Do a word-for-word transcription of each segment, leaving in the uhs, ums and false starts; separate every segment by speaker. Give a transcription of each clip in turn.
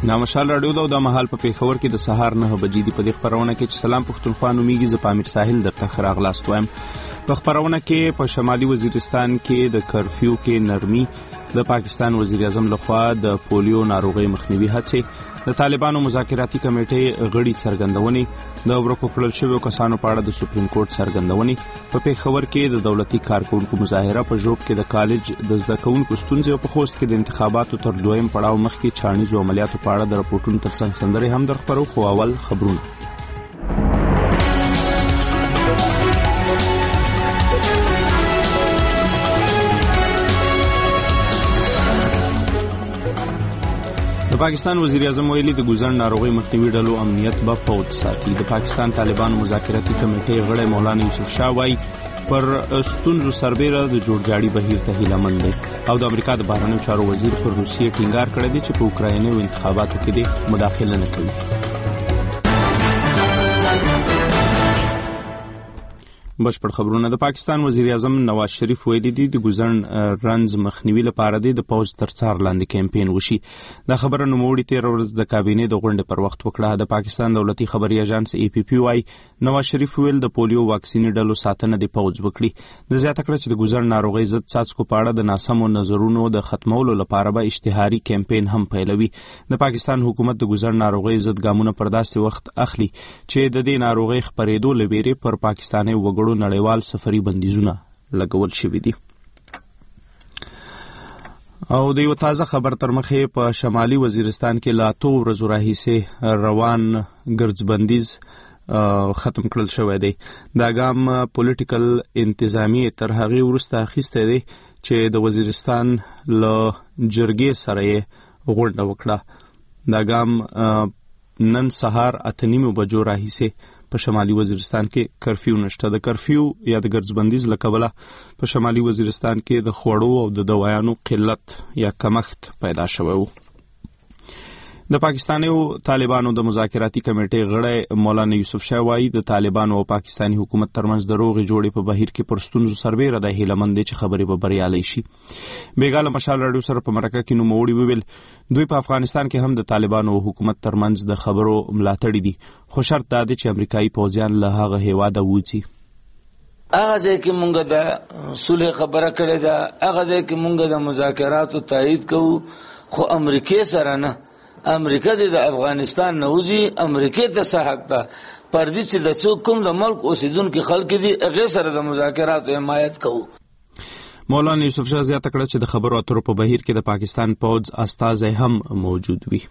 Speaker 1: دا مشال راډیو دا د مهال په پیښور کې د سهار نه بجې دی. په دې خبرونه کې چې سلام پښتونخوا نومیږي، زه پامیر ساحل درته ښه راغلاست وایم. په خبرونه کې په شمالي وزیرستان کې د کرفیو کې نرمي، د پاکستان وزیر اعظم لخوا د پولیو ناروغي مخنیوي هڅې، د طالبانو مذاکراتي کمیټې غړي څرګندونې، د ورکو کړل شویو کسانو په اړه د سپریم کورټ څرګندونې، په پیښور کې د دولتي کارکونکو مظاهره، په ژوب کې د کالج د زده کوونکو ستونزې او په خوست کې د انتخاباتو تر دویم پړاو مخکې چاڼیزو عملیاتو په اړه د راپورټونو ترڅنګ سندرې هم در خپرو. خو اول خبرونه. د پاکستان وزیر اعظم ویلي د ګوزن ناروغي مخنیوي ډلو امنیت به فوج ساتي. د پاکستان طالبانو مذاکراتي کمیټې غړی مولانا یوسف شاه وایي پر ستونزو سربیره د جوړجاړي بهیر ته هیلهمند دی، او د امریکا د بهرنیو چارو وزیر پر روسیې ټینګار کړی دی چې په اوکرایني انتخاباتو کې دې مداخله نه کوي. بشپړ خبرونه. د پاکستان وزیر اعظم نواز شریف ویلي دي د ګوزن رنز مخنیوي لپاره د پوز تر څار لاندې کمپاین وشي. دا خبره نوموړي تیر ورځ د کابینې د غونډې پر وخت وکړه. د پاکستان دولتي خبري ایجنس ای پی پی وايي نواز شریف ویل د پولیو واکسین ډلو ساتنه د پوز وکړي. د زیاته کړه چې د ګوزن ناروغي ضد څاڅکو په اړه د ناسمو نظرونو د ختمولو لپاره به اشتهاري کمپاین هم پیلوي. د پاکستان حکومت د ګوزن ناروغي ضد ګامونه پر داسې وخت اخلي چې د دې ناروغي خپرېدو لپاره پر پاکستاني وګړو نړیوال سفري بندیزونه لګول شوي دي. او د یو تازه خبر تر مخې په شمالي وزیرستان کې لا اتو ورځو راهیسې روان ګرځبندیز ختم کړل شوی دی. دا ګام پولیټیکل انتظامی تر هغې وروسته اخیستی دی چې د وزیرستان له جرګې سره یې غونډه وکړه. دا ګام نن سهار اته نیمو بجو راهیسې په شمالي وزیرستان کې کرفیو نشته. د کرفیو یا د ګرځبندیز له کبله په شمالي وزیرستان کې د خوړو او د دوایانو قلت یا کمښت پیدا شوی و. د پاکستانیو طالبانو د مذاکراتي کمیټې غړی مولانا یوسف شاه وایي د طالبانو او پاکستاني حکومت ترمنځ د روغې جوړې په بهیر کې پر ستونزو سربیره د هیلهمند دی چې خبرې به بریالۍ شي. بیګاله مشال راډیو سره په مرکه کې نوموړي وویل دوی په افغانستان کې هم د طالبانو او حکومت ترمنځ د خبرو ملاتړي دي، خو شرط دا دی چې امریکایي پوځیان له هغه هیواده ووځي.
Speaker 2: هغه ځای کې مونږ د صلح خبره کړې ده، هغه ځای کې مونږ د مذاکراتو تایید کوو، خو امریکای سره نه. امریکا د افغانستان نوځي، امریکا ته څه حق ده پردي چې د څوک کوم د ملک اوسیدونکو خلک دي هغه سره د مذاکراتو حمایت کوو.
Speaker 1: مولانا یوسف شاه زیاته کړه چې د خبرو اترو په بهیر کې د پاکستان پوځ استازی هم موجود وي.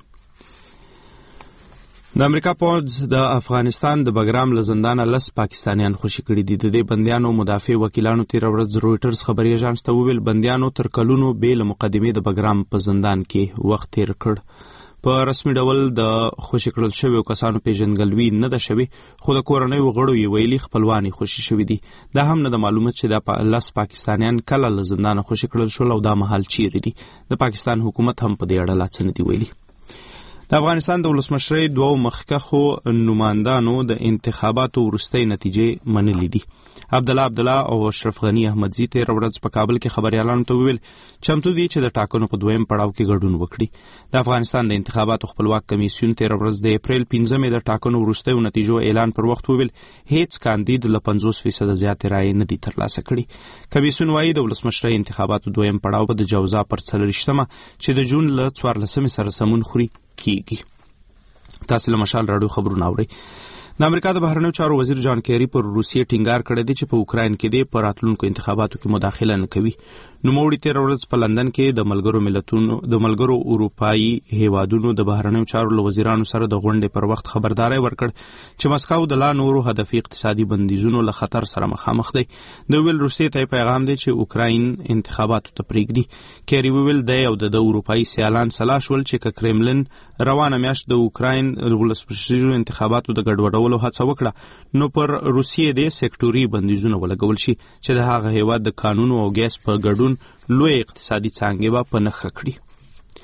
Speaker 1: د امریکا پوځ د افغانستان د بګرام له زندانه لس پاکستانیان خوشي کړي دي. د دې بندیانو مدافع وکیلانو تیر ورځ رویټرز خبري ایجنس ته وویل بندیانو تر کلونو بې له مقدمې د بګرام په زندان کې وخت تیر کړ. په رسمي ډول د خوشي کړل شویو کسانو پیژندګلوي نه ده شوې، خو د کورنیو غړو یې ویلي خپلوان خوشي شوي دي. دا هم نه د معلومات چې دا لس پاکستانیان کله له زندانه خوشي کړل شول او دا مهال چیرې دي. د پاکستان حکومت هم په دې اړه لا څه نه دي ویلي. د افغانستان د ولسمشرۍ دوو مخکښو نمایندانو د انتخاباتو وروستۍ نتیجې منلې دي. عبدالله عبدالله او اشرف غنی احمدزي تیر ورځ په کابل کې خبريالانو ته وویل چمتو دي چې د ټاکنو په دویم پړاو کې ګډون وکړي. د افغانستان د انتخاباتو خپلواک کمیسیون تیر ورځ د اپریل پنځمې د ټاکنو وروستیو نتیجو اعلان پر وخت وویل هیڅ کاندید له پنځوس فیصد زیات رایې نه دي ترلاسه کړي. کمیسیون وایي د ولسمشرۍ انتخاباتو دویم پړاو به د جوزا پر څلوېښتمه چې د جون له څوارلسمې سره سمون خوري کیږي. تاسو له مشال راډیو خبرونه اورئ. د امریکا د بهرنیو چارو وزیر جان کیری پر روسیې ټینګار کړی دی چې په اوکراین کې د پر راتلونکو انتخاباتو کې مداخله نه کوي. نوموړي تیر ورځ په لندن کې د ملګرو ملتونو د ملګرو اروپایي هیوادونو د بهرنیو چارو له وزیرانو سره د غونډې پر وخت خبرداري ورکړ چې مسکو د لا نورو هدفي اقتصادي بندیزونو له خطر سره مخامخ دی. د ویل روسیې ته پیغام دی چې اوکراین انتخاباتو ته پریږدي. کیری ویل دی او د اروپایي سیالان سلاش ول چې کرملن روانه میاشت د اوکراین ولسمشرۍ انتخاباتو د ګډوډولو هڅه وکړه نو پر روسیې د سکتوري بندیزونه ولګول شي چې د هغه هیواد د قانون او ګیس په ګډون لوی اقتصادي څانګې به په نښه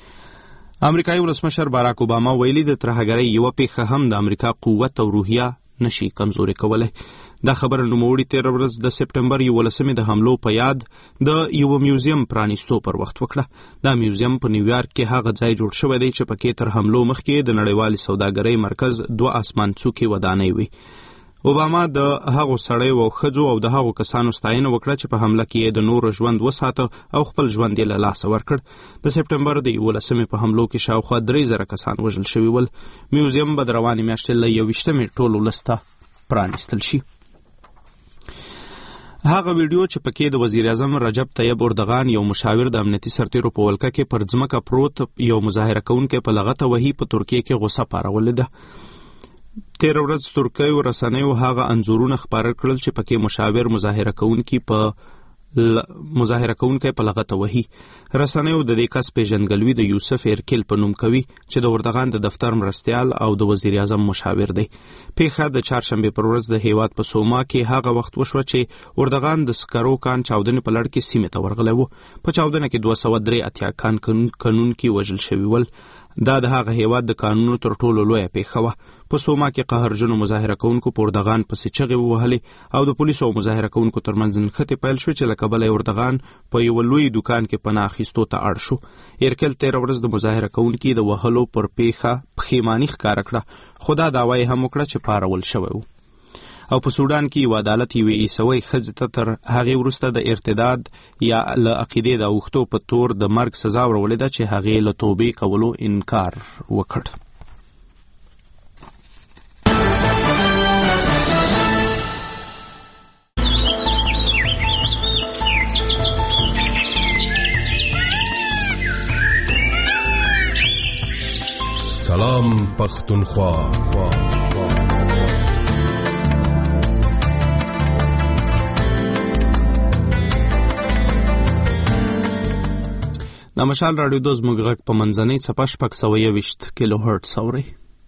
Speaker 1: کړي. امریکایي ولسمشر باراک اوباما ویلي د ترهګرۍ یوه پیښه هم د امریکا قوت او روحیه نشي کمزوري کولای. دا خبره نوموړي تېره ورځ د سپټمبر یولسمې د حملو په یاد د یوه میوزیم پرانیستو پر وخت وکړه. دا میوزیم په نیویارک کې هغه ځای جوړ شوی دی چې پکې تر حملو مخکې د نړیوالې سوداګرۍ مرکز دوه اسمان څوکې ودانۍ وي. اوباما د هغو سړیو او ښځو او د هغو کسانو ستاینه وکړه چې په حمله کې د نورو ژوند وساته او خپل ژوند یې له لاسه ورکړ. د سپټمبر د یولسمې په حملو کې شاوخوا درې زره کسان وژل شوي ول. میوزیم به د روانې میاشتې له یوویشتمې ټول ولس ته پرانیستل شي. هغه ویډیو چې پکې د وزیر اعظم رجب طیب اردغان یو مشاور د امنیتي سرتیرو په ولکه کې پر ځمکه پروت یو مظاهره کوونکی په لغته وهي په ترکیه کې غوسه پارولې ده. تېره ورځ ترکیو رسنیو هغه انځورونه خپاره کړل چې پکې مشاور مظاهره کوونکی په ل... مظاهره کوونکی په لغته وهي. رسنیو د دې کس پیژندګلوي د یوسف ایرکل په نوم کوي چې د اردغان د دفتر مرستیال او د وزیر اعظم مشاور دی. پیښه د چهارشنبې پر ورځ د هیواد په سوما کې هغه وخت وشوه چې اردغان د سکرو کان چاودنې په لړ کې سیمې ته ورغلی و. په چاودنه کې دوه سوه درې اتیا کان قانونکي وژل شوي ول. دا د هغه هیواد د قانونو تر ټولو لویه پیښه وه. په سوما کې قهرجنو مظاهره کوونکو په اردغان پسې چغې ووهلې او د پولیسو او مظاهره کوونکو ترمنځ نښتې پیل شوې چې له کبله اردغان په یوه لوی دوکان کې پناه اخیستو ته اړ شو. ایرکل تېره ورځ د مظاهره کوونکي د وهلو پر پیښه پښیماني ښکاره کړه، خو دا دعوه یې هم وکړه چې پارول شوی و. او په سودان کې یو عدالت یوې عیسوۍ ښځې ته تر هغې وروسته د ارتداد یا له عقیدې د اوښتو په تور د مرګ سزا ورولې ده چې هغې له توبې کولو انکار وکړ.
Speaker 3: سلام پختونخوا.
Speaker 1: د مشال راډیو د زموږ غږ په منځنۍ څپه شپږ سوه یوویشت کیلو هرټز اورئ.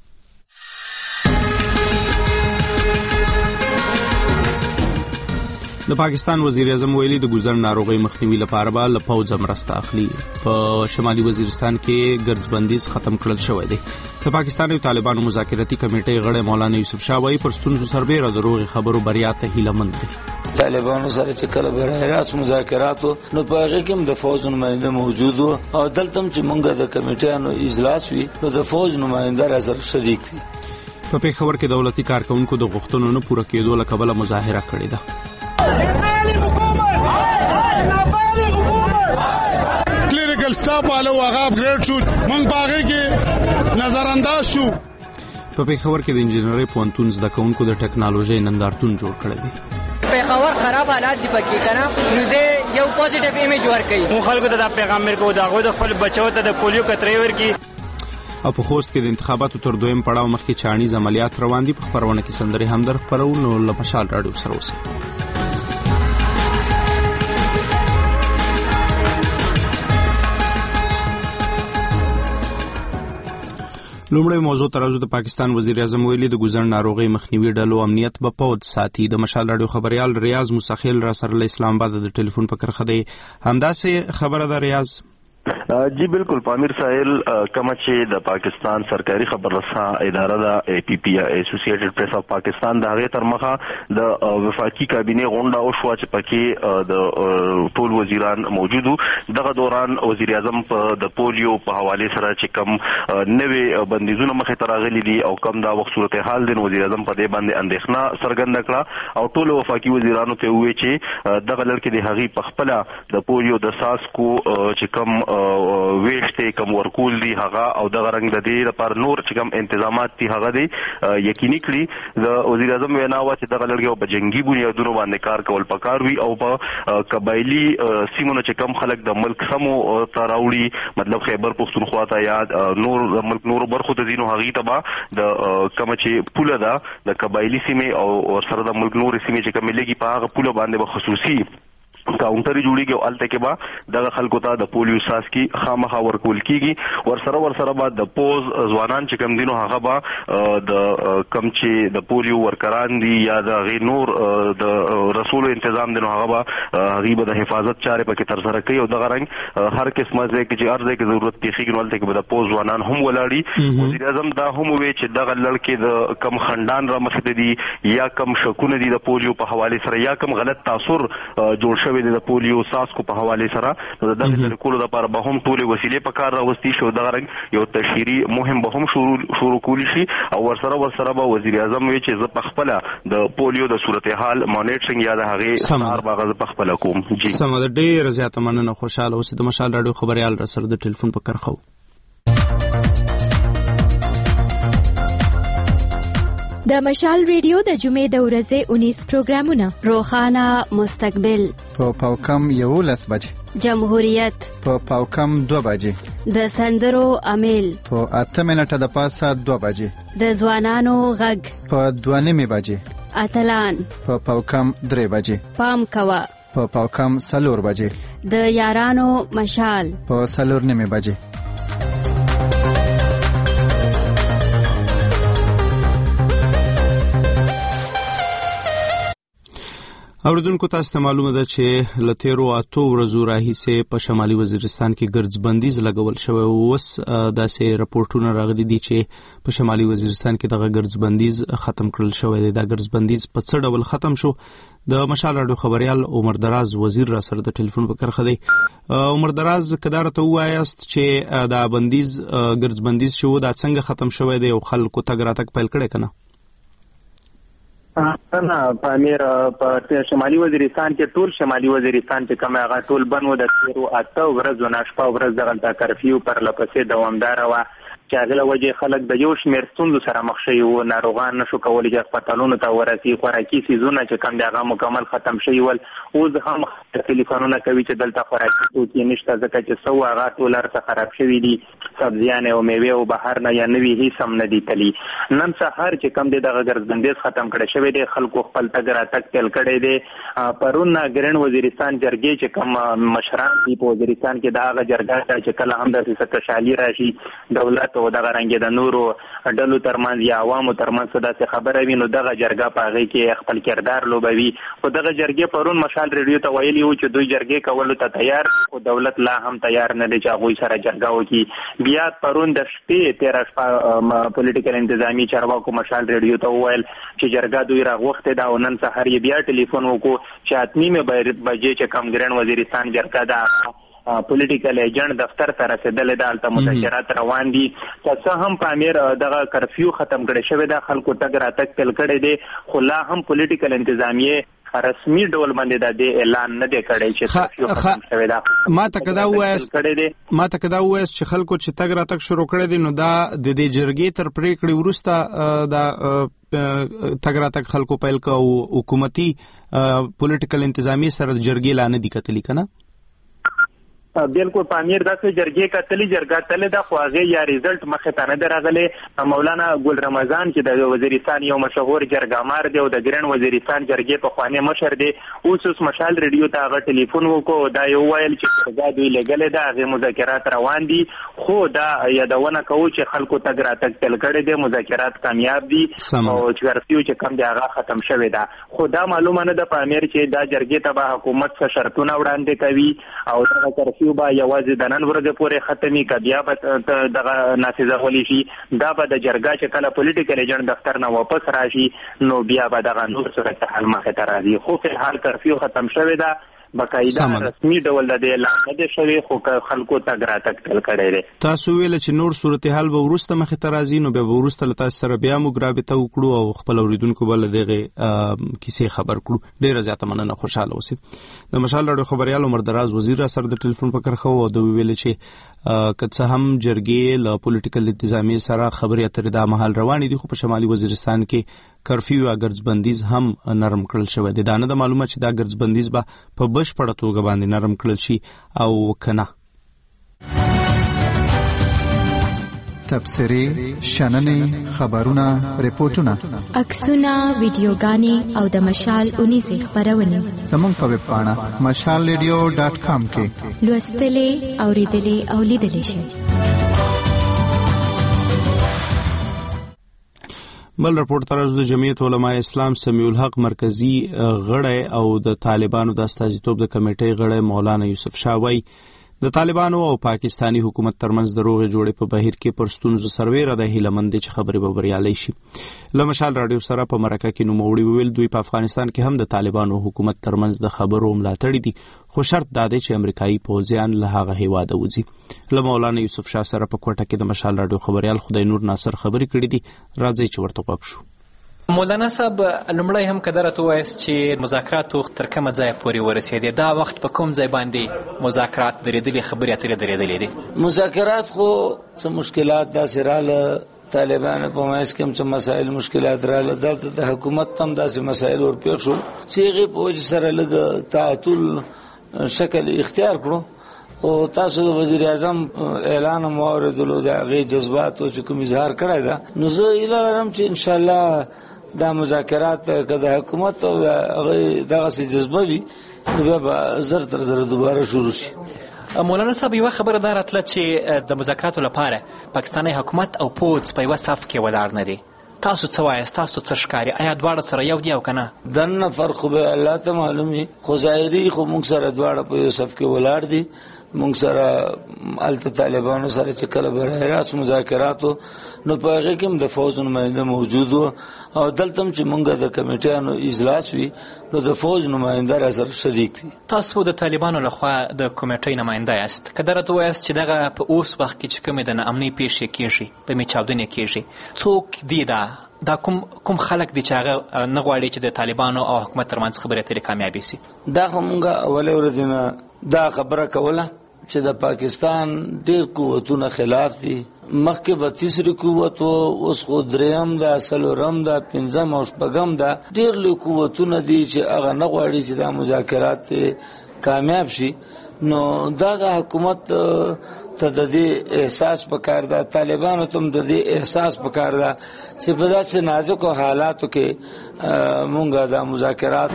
Speaker 1: د پاکستان وزیر اعظم ویلي د ګوزن ناروغۍ مخنیوي لپاره به له پوځه مرسته اخلي. په شمالي وزیرستان کې ګرځبندیز ختم کړل شوی دی. د پاکستان یو طالبانو مذاکراتي کمیټې غړی مولانا یوسف شاه وایي پر ستونزو سربیره د روغې خبرو بریا ته هیله مند دی.
Speaker 2: طالبانو سره چې کله برای راست مذاکراتو نو په هغې کې هم د فوج نماینده موجود و او دلته هم چې مونږ د کمیټیانو اجلاس وي نو د فوج نماینده را سره شریک وي.
Speaker 1: په پېښور کې دولتي کارکوونکو د غوښتنو نه پوره کېدو له کبله مظاهره کړې ده.
Speaker 4: کلینیکل سټاف والو هغه اپګریډ شو، مونږ په هغې کې نظر انداز شو.
Speaker 1: په پېښور کې د انجینرۍ پوهنتون زده کوونکو د ټکنالوژۍ نندارتون جوړ کړی دی.
Speaker 5: پیښور خراب حالات دی پکې کنه نو دې یو پوزټیو ایمیج ورکړي. مو خلکو ته دا پیغام ورکو دا غو د خپل بچو ته د پولیو کترې ورکړي.
Speaker 1: او په خوست کې د انتخاباتو تر دویم پړاو مخکې چاڼیز عملیات روان دي. په خپرونه کې سندرې هم در خپرو نو له مشال راډیو سره اوسئ. لومړی موضوع ترازو د پاکستان وزیر اعظم ویلي د ګوزن ناروغۍ مخنیوي ډلو امنیت به پوځ ساتي. د مشال راډیو خبریال ریاض موسخیل را سره له اسلام آباد د ټلیفون په کرخه دی. همداسې خبره ده ریاض؟
Speaker 6: جی بالکل پامیر ساحل کما چې د پاکستان سرکاري خبررساں اداره د ای پی پی ایسوسییټډ پریس اف پاکستان د هغه تر مخه د وفاقي کابینه غونډه او شو چې پکې د ټول وزیران موجودو. دغه دوران وزیر اعظم په د پولیو په حواله سره چې کم نوې بندیزونه مخه ته راغلي دي او کم دا وخت صورتحال دین وزیر اعظم په دې باندې اندېښنه څرګنده کړه او ټول وفاقي وزیرانو ته وویل چې دغه لړ کې د هغې په خپله د پولیو د ساسکو چې کم ویشته کوم ورکول دي هغه او دغه رنګ د دې لپاره نور چې کوم انتظامات دي هغه دي یقیني کړي. د وزیر اعظم وینا و چې دغه لړ په جنگي بنیادونو باندې کار کول پکار وي او په قبایلی سیمونو چې کم خلک د ملک سمو ته راوړي مطلب خیبر پختونخوا ته یا نور د ملک نور برخو ته دینو هغه ته با د کوم چې پوله ده د قبایلی سیمه او سره د ملک نور سیمه چې کوم لګي په هغه پوله باندې به خصوصي کاونټر جوړیږي او الته کې به دغه خلکو ته د پولیو ساس کی خامخا ورکول کیږي ورسره ورسره به د پوز ځوانان چې کم دینو هغه به د کم چې د پولیو ورکران دي یا د غیر نور د رسول تنظیم دینو هغه به غیبه د حفاظت چارې پکې تر سره کوي او دغه رنګ هر قسمه ځای کې چې ارزه کې ضرورت پیښیږي نو الته کې به د پوز ځوانان هم ولاړي وزیر اعظم دا هم وی چې دغه لړکې د کم خندان را مخته دي یا کم شکونه دي د پولیو په حواله سره یا کم غلط تاثر جوړ شوی دی د پولیو ساسکو په حواله سره نو دغه د کولو لپاره به هم ټول وسیلې په کار راوستي شو دغه رنګ یو تشهيري مهم به هم شروع شروع کولی شي او ورسره ورسره به وزیر اعظم وی چې ز په خپل د پولیو د صورتحال مانیټرینګ یا د هغه سار باغ په خپل کوم جی
Speaker 1: سم د ډیر زیاته مننه خوشاله اوسې د مشال رادیو خبريال را سره د ټلیفون په کرخو
Speaker 7: د مشال ریډیو د جمعې د ورځې انیس پروګرامونه
Speaker 8: روخانه مستقبل
Speaker 9: په پاوکم یولس بجې
Speaker 8: جمهوریت
Speaker 9: په پاوکم دو بجې
Speaker 8: د سندرو امیل
Speaker 9: په اته منټه د پاسه دو بجې
Speaker 8: د ځوانانو غږ
Speaker 9: په دوه نیمې بجې
Speaker 8: اتلان
Speaker 9: په پاوکم درې بجې
Speaker 8: پام کوه
Speaker 9: په پاوکم سلور بجې
Speaker 8: د یارانو مشال
Speaker 9: په سلور نیمې بجې
Speaker 1: اوردونکو تاسو ته معلومه ده چې لتیرو اتو ورځو راهیسې په شمالي وزیرستان کې ګرځبندیز لګول شوی او اوس داسې راپورټونه راغلي دي چې په شمالي وزیرستان کې دغه ګرځبندیز ختم کړل شوی دی. دا ګرځبندیز په څه ډول ختم شو؟ د مشال رادیو خبريال عمر دراز وزیر را سره د ټلیفون په کرخه دی. عمر دراز کدار ته وایاست چې دا بندیز ګرځبندیز شو دا څنګه ختم شوی دی او خلکو تګ راتګ پیل کړي کنه؟
Speaker 10: نه پامیر په شمالي وزیرستان کې ټول شمالي وزیرستان چې کوم هغه ټول بنو د تیرو اته ورځو ناشپا ورځ دغه کرفیو پر لپسې دوامدار و چې هغه وجه خلک د یو شمېر ستونزو سره مخ شوي وو ناروغان نشو کولی چې هسپتالونو ته ورسي خوراکي څیزونه چې کوم دی هغه مکمل ختم شوي ول اوس هم ټلیفونونه کوي چې دلته خوراکي توکي نشته ځکه چې سو هغه ټول هرڅه خراب شوي دي سبزیان او میوې او بهر نه یا نوي هیڅ هم نه دي تلي نن سهار چې کوم دی دغه ګرځبندیز ختم کړی شوی دی خلکو خپل تګ راتګ پیل کړی دی پرون ګرین وزیرستان جرګې چې کوم مشران دي په وزیرستان کې دغه جرګه چې کله هم د سکشالي راشي دولت او دغه رنګ د نورو ډلو ترمنځ یا عوامو ترمنځ څه خبره وي نو دغه جرګه په هغه کې خپل کردار لوبوي خو دغه جرګې پرون مشال ریډیو ته ویلي وو چې دوی جرګې کولو ته تیار او دولت لا هم تیار نه دی چې هغوی سره جرګه وکړي بیا پرون د شپې تیره شپه پولیټیکل انتظامی چارواکو مشال ریډیو ته وویل چې جرګه دوی راغوښتې ده او نن سهار یې بیا ټلیفون وکړو چې اته نیمې بجې چې کوم ګرین وزیرستان جرګه ده پولیټیکل ایجنټ دفتر ته رسیدلې ده هلته مذاکرات روان دي که څه هم پامیر دغه کرفیو ختم کړی شوی ده خلکو تګ راتګ پیل کړی دی خو لا هم پولیټیکل انتظامیې رسمي ډول باندې د دې اعلان نه دی کړی چې کرفیو ختم شوی ده
Speaker 1: ما ته کدا وایست ما ته کدا وایست چې خلکو چې تګ راتګ شروع کړی دي نو دا د دې جرګې تر پریکړې وروسته دا تګ راتګ خلکو پیل کو حکومتي پولیټیکل انتظامی سره جرګې لا نه دي کتلی کنه
Speaker 10: بالکل پامیر داسې جرګې کتلې جرګه تلې ده خو هغې یا ریزلټ مخې ته نه دی راغلی مولانا ګل رمضان چې د وزیرستان یو مشهور جرګامار دی او د ګرین وزیرستان جرګې پخوانی مشر دی اوس اوس مشال ریډیو ته هغه ټلیفون وکړو دا یې وویل چې جرګه دوی لګلې ده هغې مذاکرات روان دي خو دا یادونه کوو چې خلکو تګ راتګ پیل کړی دی مذاکرات کامیاب دي او کرفیو چې کوم دی هغه ختم شوی ده خو دا معلومه نه ده پامیر چې دا جرګې ته به حکومت څه شرطونه وړاندې کوي او دغه کرفیو با یوازې د نن ورځې پورې ختمي که بیا به دغه نافذولی شي دا به د جرګه چې کله پولیټیکل ایجنټ دفتر نه واپس راشي نو بیا به دغه نور صورتحال مخې ته راځي خو فلحال کرفیو ختم شوی ده بقاعده رسمي ډول د دې اعلان نه دی شوی خو خلکو تګ راتګ پیل کړی دی
Speaker 1: تاسو ویل چې نور صورتحال به وروسته مخې ته راځي نو بیا به وروسته له تاسو سره بیا موږ رابطه وکړو او خپل اورېدونکو به له دغې کیسې خبر کړو ډېره زیاته مننه خوشحاله اوسئ د مشال راډیو خبریال عمر دراز وزیر را سره د ټلیفون په کرښه و او دوی ویل چې که څه هم جرګې له پولیټیکل انتظامیې سره خبرې اترې دا مهال روانې دي خو په شمالي وزیرستان کې کرفیو یا ګرځبندیز هم نرم کړل شوی دی دا نه د معلومه چې دا ګرځبندیز به په بشپړه توګه باندې نرم کړل شي او کنه
Speaker 9: تبصرې شننې خبرونه ریپورتونه
Speaker 7: عکسونه ویډیوګانې او د مشال اونیزې خبرونه
Speaker 9: زموږ په ویب پاڼه مشال ریډیو ډاټ کام کې
Speaker 7: لوستلې اوریدلې او لیدلې شئ.
Speaker 1: بل رپورټ تر اوسه د جمعیت علماء اسلام سمیع الحق مرکزی غړی او د طالبانو د استازیتوب د کمیټې غړی مولانا یوسف شاه وایي د طالبانو او پاکستانی حکومت ترمنځ د روغې جوړې په بهیر کې پر ستونزو سربېره د هیله مند چې خبرې به بریالۍ شي. له مشال راډیو سره په مرکه کې نوموړي وویل دوی په افغانستان کې هم د طالبانو حکومت ترمنځ د خبرو ملاتړي دي، خو شرط دا دی چې امریکایي پوځیان له هغه هیواده وځي. له مولانا یوسف شاه سره په کوټه کې د مشال راډیو خبريال خدای نور ناصر خبرې کړې دي. راځي چې ورته غوږ شو.
Speaker 11: مولانا صاحب لمړی هم قدرت وایست چې مذاکرات تر کومه ځای پورې ورسېدي، دا وخت په کوم ځای باندې مذاکرات درېدلې خبرې اترې درېدلې دي؟
Speaker 2: مذاکرات خو څه مشکلات داسې راله، طالبانو په منځ کې هم څه مسایل مشکلات راله، دلته د حکومت هم داسې مسایل ورپېښ شو چې هغې په وجې سره لږ تعطل شکل اختیار کړو. خو تاسو د وزیر اعظم اعلان هم واورېدلو، د هغې جذباتو چې کوم اظهار کړی ده، نو زه هیله لرم چې انشاءالله دا مذاکرات که د حکومت او د هغې دغسې جذبه وي نو بیا به زر تر زره دوباره شروع شي.
Speaker 11: مولانا صاحب یوه خبره دا راتله چې د مذاکراتو لپاره پاکستانی حکومت او پوځ په یوه صف کې ولاړ نه دي. تاسو څه وایاست؟ تاسو څه ښکاري؟ آیا دواړه سره یو دي او که نه؟
Speaker 2: دننه فرق خو به الله ته معلوم وي، خو ظاهري خو موږ سره دواړه په یو صف کې ولاړ دي. موږ سره هلته طالبانو سره چې کله براه راست مذاکراتو نو په هغې کې هم د فوج نماینده موجود و، او دلته هم چې موږ د کمیټیانو اجلاس وي نو د فوج نماینده را سره شریک وي.
Speaker 11: تاسو د طالبانو لخوا د کمیټۍ نماینده یاست، که درته ووایاست چې دغه په اوس وخت کې چې کومې د ناامنۍ پیښې کېږي، په چاودنې کېږي، څوک دی دا دا کوم کوم خلک دي چې هغه نه غواړي چې د طالبانو او حکومت ترمنځ خبرې اترې کامیابې سي؟
Speaker 2: دا خو موږ اولې ورځې نه دا خبره کوله چې د پاکستان ډېر قوتونه خلاف دي. مخکې به تیسری قوت و، اوس خو دریم ده، څلورم ده، پنځم او شپږم ده. ډېر لوی قوتونه دي چې هغه نه غواړي چې دا مذاکرات کامیاب شي. نو دا د حکومت ته د دې احساس پکار ده، طالبانو ته هم د دې احساس پکار ده چې په داسې نازکو حالاتو کې مونږ دا مذاکرات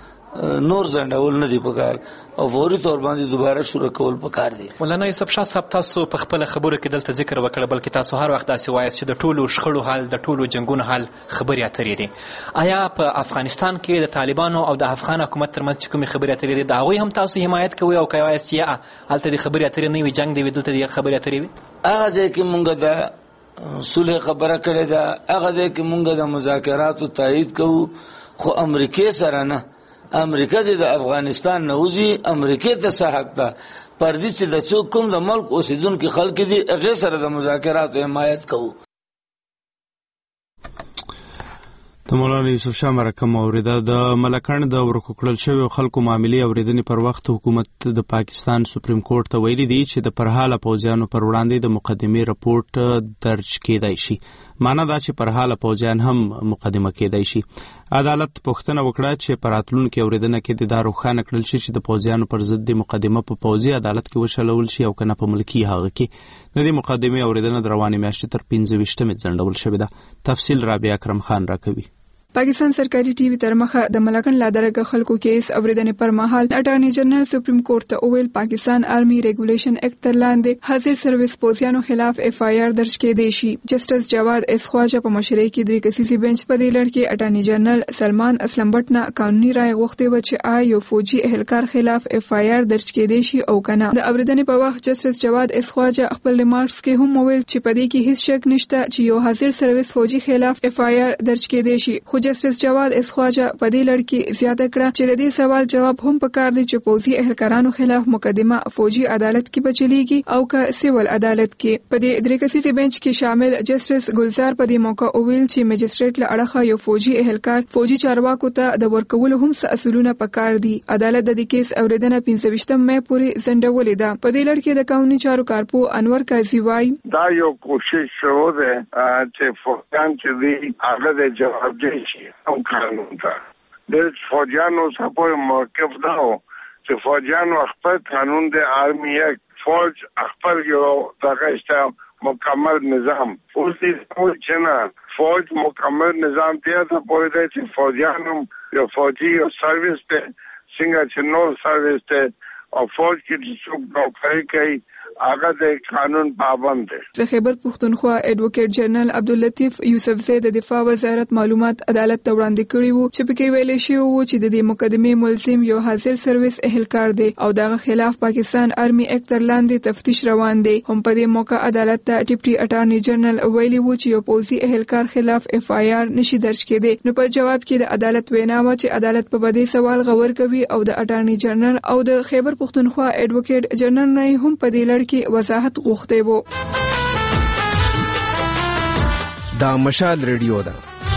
Speaker 2: نور ځنډول نه دي پکار او فوري طور باندې دوباره شروع کول پکار دي.
Speaker 11: مولانا یوسف شاه صاحب تاسو په خپل خبرو کې دلته ذکر وکړ، بلکې تاسو هر وخت داسې وایاست چې د ټولو شخړو حل، د ټولو جنگونو حل خبرې اترې دي. آیا په افغانستان کې د طالبانو او د افغان حکومت ترمنځ چې کومې خبرې اترې دي د هغوی هم تاسو حمایت کوئ او که وایاست چې هلته د خبرې اترې نه وي، جنګ دی وي، دلته د خبرې اترې وي؟
Speaker 2: هغه ځای کې مونږ د صلح خبره کړې ده، هغه ځای کې مونږ د مذاکراتو تایید کوو، خو امریکې سره نه. امریکا دې د افغانستان نه وځي، امریکې ته څه حق ده؟ پردي چې د څوک کوم د ملک اوسیدونکي خلک دي هغې سره د مذاکراتو حمایت کوو.
Speaker 1: د مولانا یوسف شاه مرکه موریده د ملکند د ورکو کړل شوی خلکو معاملې اوریدنې پر وخت حکومت د پاکستان سپریم کورټ ته ویلي دي چې د پرهاله پوځیانو پر وړاندې د مقدمې رپورټ درج کېدای شي. معنا دا چې پرهاله پوځیان هم مقدمه کېدای شي. عدالت پوښتنه وکړه چې پر راتلونکي اوریدنه کې د دا روښانه کړل شي چې د پوځیانو پر ضد د مقدمه په پوځي عدالت کې وشلول شي او کنه په ملکی هغه کې. د دې مقدمې اوریدنه د روانې میاشتې تر پنځه ویشتمې ځنډول شوې ده. تفصیل رابعه اکرم خان راکوي.
Speaker 12: پاکستان سرکاري ټي وي تر مخه د ملکن لادرګه خلکو کیس اوریدنې پر مهال اټارنی جنرال سپریم کورټ ته ویل پاکستان آرمي ریګولیشن اکټ تر لاندې حاضر سرویس پوځیانو خلاف اف آی آر درج کېدای شي. جسټس جواد اس خواجه په مشرۍ کې درې کسیزي بنچ په دې لړ کې اټارنی جنرال سلمان اسلم بټ نه قانوني رائے غوښتې و چې آیا یو فوجي اهلکار خلاف اف آی آر درج کېدای شي او کنه. د اوریدنې په وخت جسټس جواد اس خواجه خپل ریمارکس کې هم ویل چې په دې کې هیڅ شک نشته چې یو حاضر سرویس فوجي خلاف اف آی آر درج کېدای شي. خو جسټس جواد اس خواجه په دې لړ کې زیاته کړه چې د دې سوال جواب هم پکار دی چې پوځي اهلکارانو خلاف مقدمه فوجي عدالت کې بچلېږي او که سیول عدالت کې. په دې درې کسیزي بنچ کې شامل جسټس ګلزار په دې موقع ویل چې مجستریټ له اړخه یو فوجي اهلکار فوجي چارواکو ته د ورکولو هم څه اصولونه پکار دي. عدالت د دې کیس اوریدنه پنځه ویشتم مې پورې ځنډولې ده. په دې لړ کې د قانوني چارو کارپو انور قاضي وایي
Speaker 13: دا یو کوشش شوه ده چې فوجان چې دی هغه د جواب دی شي او قانون ته د فوجانو سپور موقف دا و چې فوجانو خپل قانون د آرمي یک فوج خپل یو دغه است مکمل نظام اوس دې چې نه فوج مکمل نظام دی ته پوهې دی چې فوجیان هم یو فوجي او سروس ته څنګه چې نور سروس ته او فوج کې چې څوک نوکري کوي هغه د قانون پابند دی.
Speaker 12: د خیبر پښتونخوا ایڈوکیټ جنرال عبداللطیف یوسفزی د دفاع وزارت معلومات عدالت ته وړاندې کړي وو چې پکې ویل شوی وو چې د دې مقدمې ملزم یو حاضر سروس اهلکار دی او دغه خلاف پاکستان آرمي ایکټ تر لاندې تفتیش روان دی. هم په دې موقع عدالت ته ډیپټي اټارنی جنرال ویلي وو چې یو پوځي اهلکار خلاف اف آی آر نشي درج کېدی. نو په جواب کې د عدالت وینا و چې عدالت په بده سوال غور کوي او د اټارنی جنرال او د خیبر پښتونخوا ایڈوکیټ جنرال نه هم په دې لړ کې وضاحت غوښته وو.
Speaker 14: دا مشال ریډیو ده.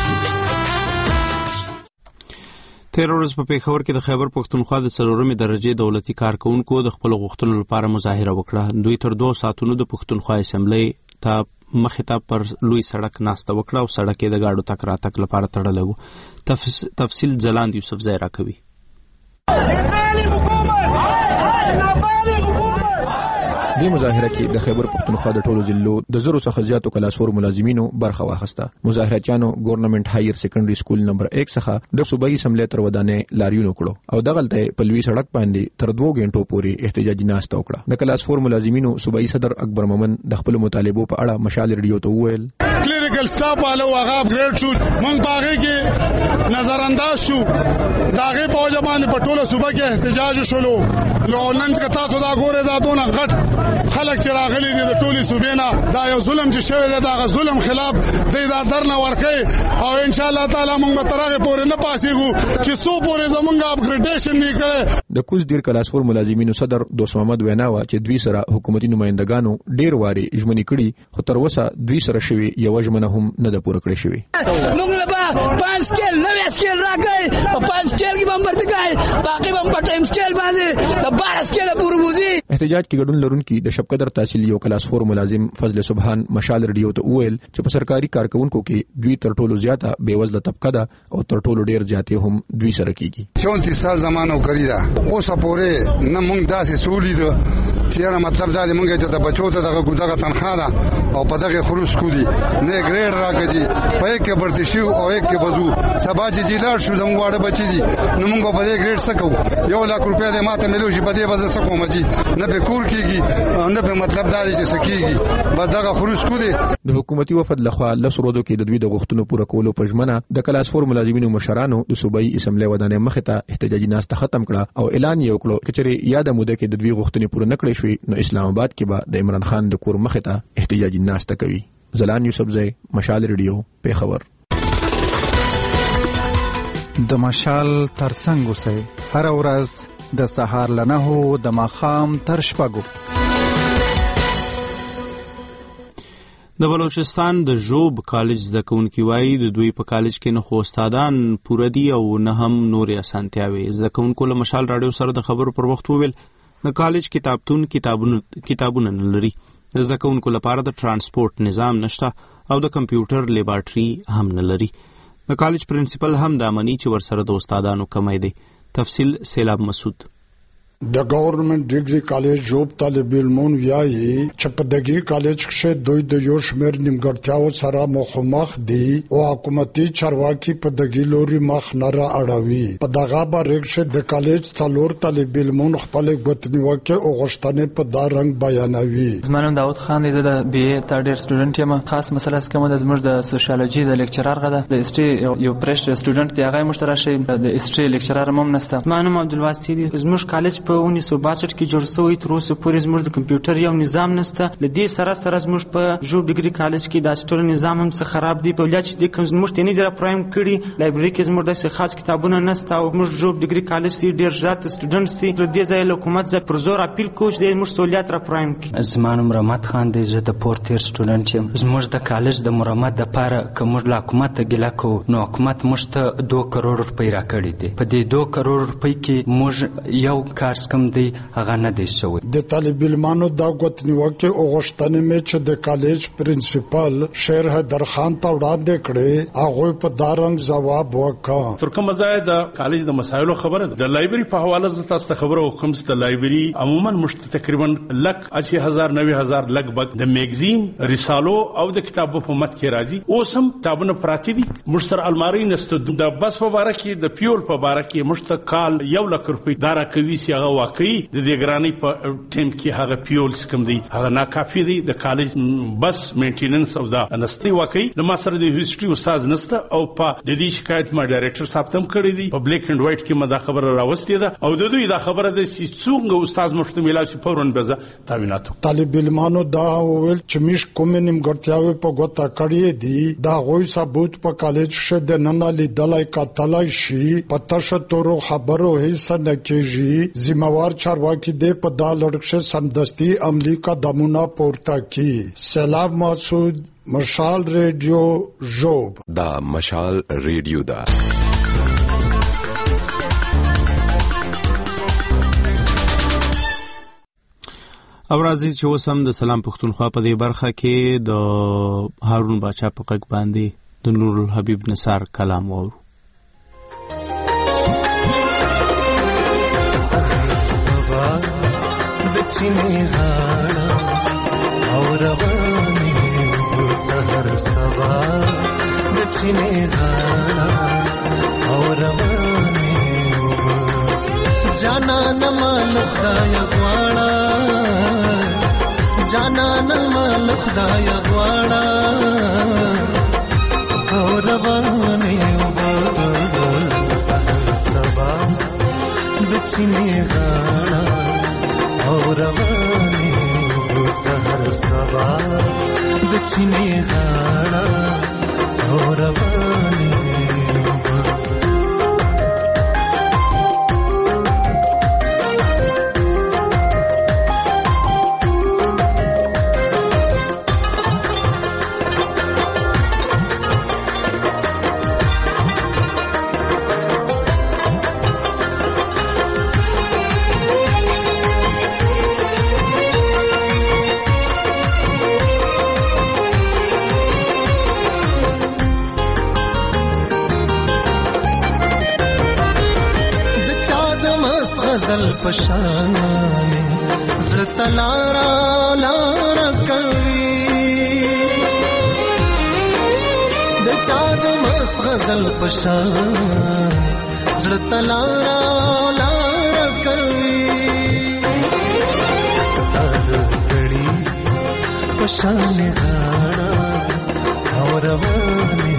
Speaker 1: تیر ورځ په پیښور کې د خیبر پښتونخوا د څلورمې درجې دولتي کارکونکو د خپل غوښتنو لپاره مظاهره وکړه. دوی تر دوه ساعتونو د پښتونخوا اسمبلی ته مخې ته پر لوی سړک ناسته وکړه او سړک یې د گاډو تک راتک لپاره تړلی وو. تفصیل ځلاند یوسفزی راکوي.
Speaker 15: دې مظاهره کې د خیبر پښتونخوا د ټولو ضلعو د زرو څخه زیاتو کلاسور ملازمینو برخه واخیسته. مظاهرچیانو ګورنمنت هایر سیکنډري سکول نمبر یک څخه د صوبایي اسمبلی تر ودانې لاریون وکړو او دغلته په لوی سړک باندې تر دوه غنټو پورې احتجاجي ناسته وکړه. د کلاسور ملازمینو صوبایي صدر اکبر مومن د خپل مطالبو په اړه مشال ریډیو ته وویل
Speaker 4: کلینیکل سټاف والو هغه اپګریډ شو مونږ باغې کې نظر انداز شو داغه په وجه باندې په ټوله صوبه کې احتجاج شولو. نو نن چې تاسو دا ګوره دا دونه غټ خلک چې راغلي دي د ټولي صوبې نه دا یو ظلم چې شوی دی دا ظلم خلاف دی دا درنه ورکړي او ان شاء الله تعالی موږ به ترغه پورې نه پاسېږو چې سو پورې زمونږ اپګریډیشن نه کړي.
Speaker 15: د کوز دیر کلاسفور ملازمینو صدر دوست محمد وینا وا چې دوی سره حکومتي نمائندګانو ډیر واري ژمنې کړي خو تر اوسه دوی سره شوی یو ژمنه هم نه ده پوره کړې شوی.
Speaker 16: موږ له پنځ سکیل نوې سکیل راکړي په پنځ سکیل کې هم ورتګای باقي هم په ټایم سکیل باندې د بارہ سکیل پورې وځي.
Speaker 15: احتجاج کې ګډون لرونکي د شپقدر تحصیل یو کلاس فور ملازم فضل سبحان مشال ریډیو ته وویل چې په سرکاري کارکونکو کې دوی تر ټولو زیاته بیوزله طبقه ده او تر ټولو ډیر زیاتې هم دوی سره کیږي.
Speaker 17: چونتیس سال زمانو کړی دا اوسه پورې نه مونږ داسې سولې ده چې مطلب دا دی مونږ چې د بچو ته دغه ګډه تنخواه ده او په دغه خروج کولی نه ګریډ راکړي په یک کې برتي شو او یک کې بزو سبا چې جیلار شو زموږ واړه بچی دي نو مونږ په دې ګریډ سکو یو لک روپیا دې ماته ملو شي په دې بز سکو مچی نه به کور کیږي نه به مطلب دا دی چې سکیږي بس دغه خروج کولی.
Speaker 15: د حکومتي وفد لخوا لسرودو کې د دوی د غوښتنو پوره کولو په ژمنه د کلاس فور ملازمینو مشرانو د صوبایي اسمبلی ودانې مخې ته احتجاجي ناسته ختم کړه او اعلان یې وکړو چې چېرې یاده موده کې د دوی غوښتنې پوره نه کړې شوې نو اسلام آباد کې به د عمران خان د کور مخې ته احتجاجي ناسته کوي. زلان یوسفزی مشال ریډیو پیښور.
Speaker 9: د مشال ترڅنګ اوسئ هر ورځ د سهار له نهو د ماښام تر شپږو.
Speaker 1: د بلوچستان د ژوب کالج زده کوونکي وایي د دوی په کالج کې نه خو استادان پوره دي او نه هم نورې اسانتیاوې. زده کوونکو له مشال راډیو سره د خبرو پر وخت وویل د کالج کتابتون کتابونه کتابونه نه لري، د زده کوونکو لپاره د ترانسپورت نظام نشته او د کمپیوټر لیبارټري هم نه لري. د کالج پرنسپل هم دا مني چې ورسره د استادانو کمی دی. تفصیل سیلاب مسعود.
Speaker 18: د گورنمنت ډیګري کالج جوب طالب علمون ویایي چې په دغه کالج کې دوی د یو شمېر نیمګړتیاو سره مخامخ دي او حکومتي چارواکي په دغه لوري مخ نه را اړوي. په دغه باره کې د کالج څلور طالب علمون خپل غوښتنې او غوښتنې په دا رنګ بیانوي.
Speaker 19: زمانم داود خان د بي اي تھرډ ایئر سټوډنټ یم. خاص مسله سکه د زموږ د سوشیالوجي د لیکچرر غده د هستري یو پرش سټوډنټ دی هغه مشترشي د هستري لیکچرر هم نشته.
Speaker 20: زمانم عبدالواسي د زموږ کالج په انیس سو باسټ کې جوړ شوی تر اوسه پورې زموږ د کمپیوټر یو نظام نشته. لدې سره سره زموږ په جوب ډیګري کالج کې د ټول نظام هم څه خراب دی. په لږ چې کوم زموږ ته نه دی پرایم کړي لایبرری کې زموږ د خاص کتابونه نشته او موږ جوب ډیګري کالج کې ډیر زیات سټوډنټس دي. لدې ځای حکومت ز پر زور اپیل کوي د موږ سہولیت را پرایم کړي.
Speaker 21: زمانم رحمت خان دی زه د پورت ایر سټوډنټ یم. زموږ د کالج د مرمت لپاره کوم لا حکومت ته ګلا کو نو حکومت موږ ته دوه کروڑ روپۍ را کړي دي. په دې دوه کروڑ روپۍ کې موږ یو کار سټانډرډز کوم دی هغه نه دی شوی.
Speaker 18: د طالب علمانو دا غوښتنه او غوښتنه مې چې د کالج پرنسپل شیر حیدر خان ته وړاندې کړې هغه په دارنګ جواب وکړ.
Speaker 3: تر کومه ځای د کالج د مسایلو خبره ده. د لایبرری په حواله ز تاسو ته خبره وکم چې د لایبرری عموما مشت تقریبا لک اسی هزار نوي هزار لګبګ د میگزین رسالو او د کتابو په مت کې راځي. اوسم کتابونه پراتی دي مشتر الماری نست د بس په باره کې د پیول په باره کې مشتقال یو لک روپۍ دارا کوي چې هغه واقعي د دې ګرانی په ټیم کې هغه پیول سکم دی هغه ناکافي دی. د کالج بس مینټیننس او دا نستي واقعي د ما سره د هیستوري استاد نسته او په د دې شکایت ما ډایریکټر صاحب تم کړی دی په بلیک اینڈ وایټ کې ما دا خبره راوستي ده او د دوی دا خبره ده چې څنګه استاد مفتی میلا چې فورن بزه تعوینات.
Speaker 18: طالب علمانو دا ویل چې مش کوم نیمګړتیاوي په ګوتا کړی دي دا غوي ثبوت په کالج شه د نن لیدلای کاتلای شي پته شتورو خبرو هیڅ نه کیږي. ذمہوار چارواکي دې په دا لړکشه سمدستي عملی قدمونه پورته کی. سلام مسعود، مشال ریډیو جوب.
Speaker 22: دا مشال ریډیو دا
Speaker 1: او راځي چې اوس هم د سلام پښتونخوا په دې برخه کې د هارون باچا په غږ باندې د نور الحبیب نثار کلام وورو.
Speaker 23: سبا د چینه غاړه او روانه سحر سبا د چینه غاړه او روانه جانا نمال خدای غواړه جانا نمال خدای غواړه او روانه سحر سبا د چینه غاړه او روانه سحر سبا د چینه غاړه او روانه پشانه زړه تلارا لارا کوي د چا مست غزل پشان زړه تلارا لارا کوي ستاد غړي پشانه غاړه او روانه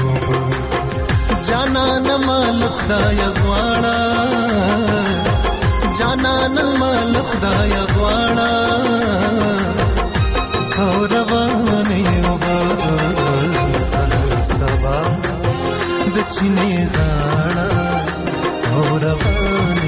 Speaker 23: جانا نمال خدای غواړه جانا نمال خدای غواړه او روانه وبال سحر سبا د چینه غاړه او روانه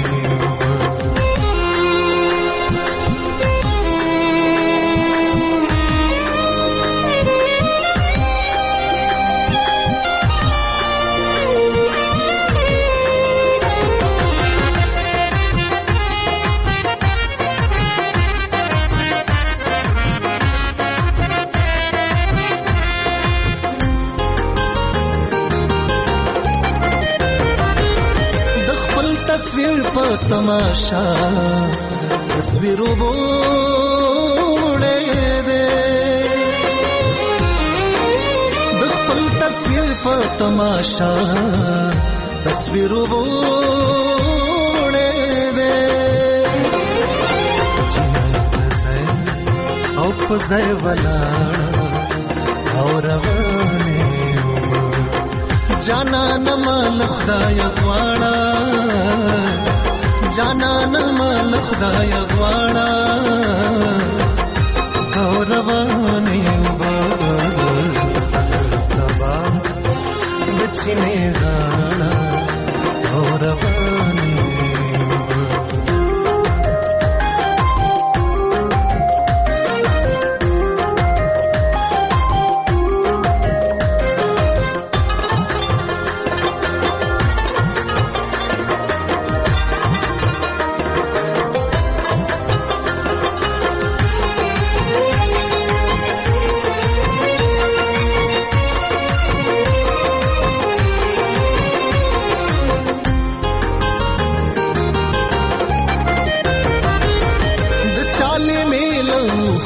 Speaker 23: तमाशा तस्वीरों बोड़े दे बिल्कुल तस्वीर पर तमाशा तस्वीरों बोड़े दे او پزای ولا او روانه جانا نمال خدای غواړه جانا نمال خدای غواړه او روانه وبال سحر سبا د چینه غاړه او روانه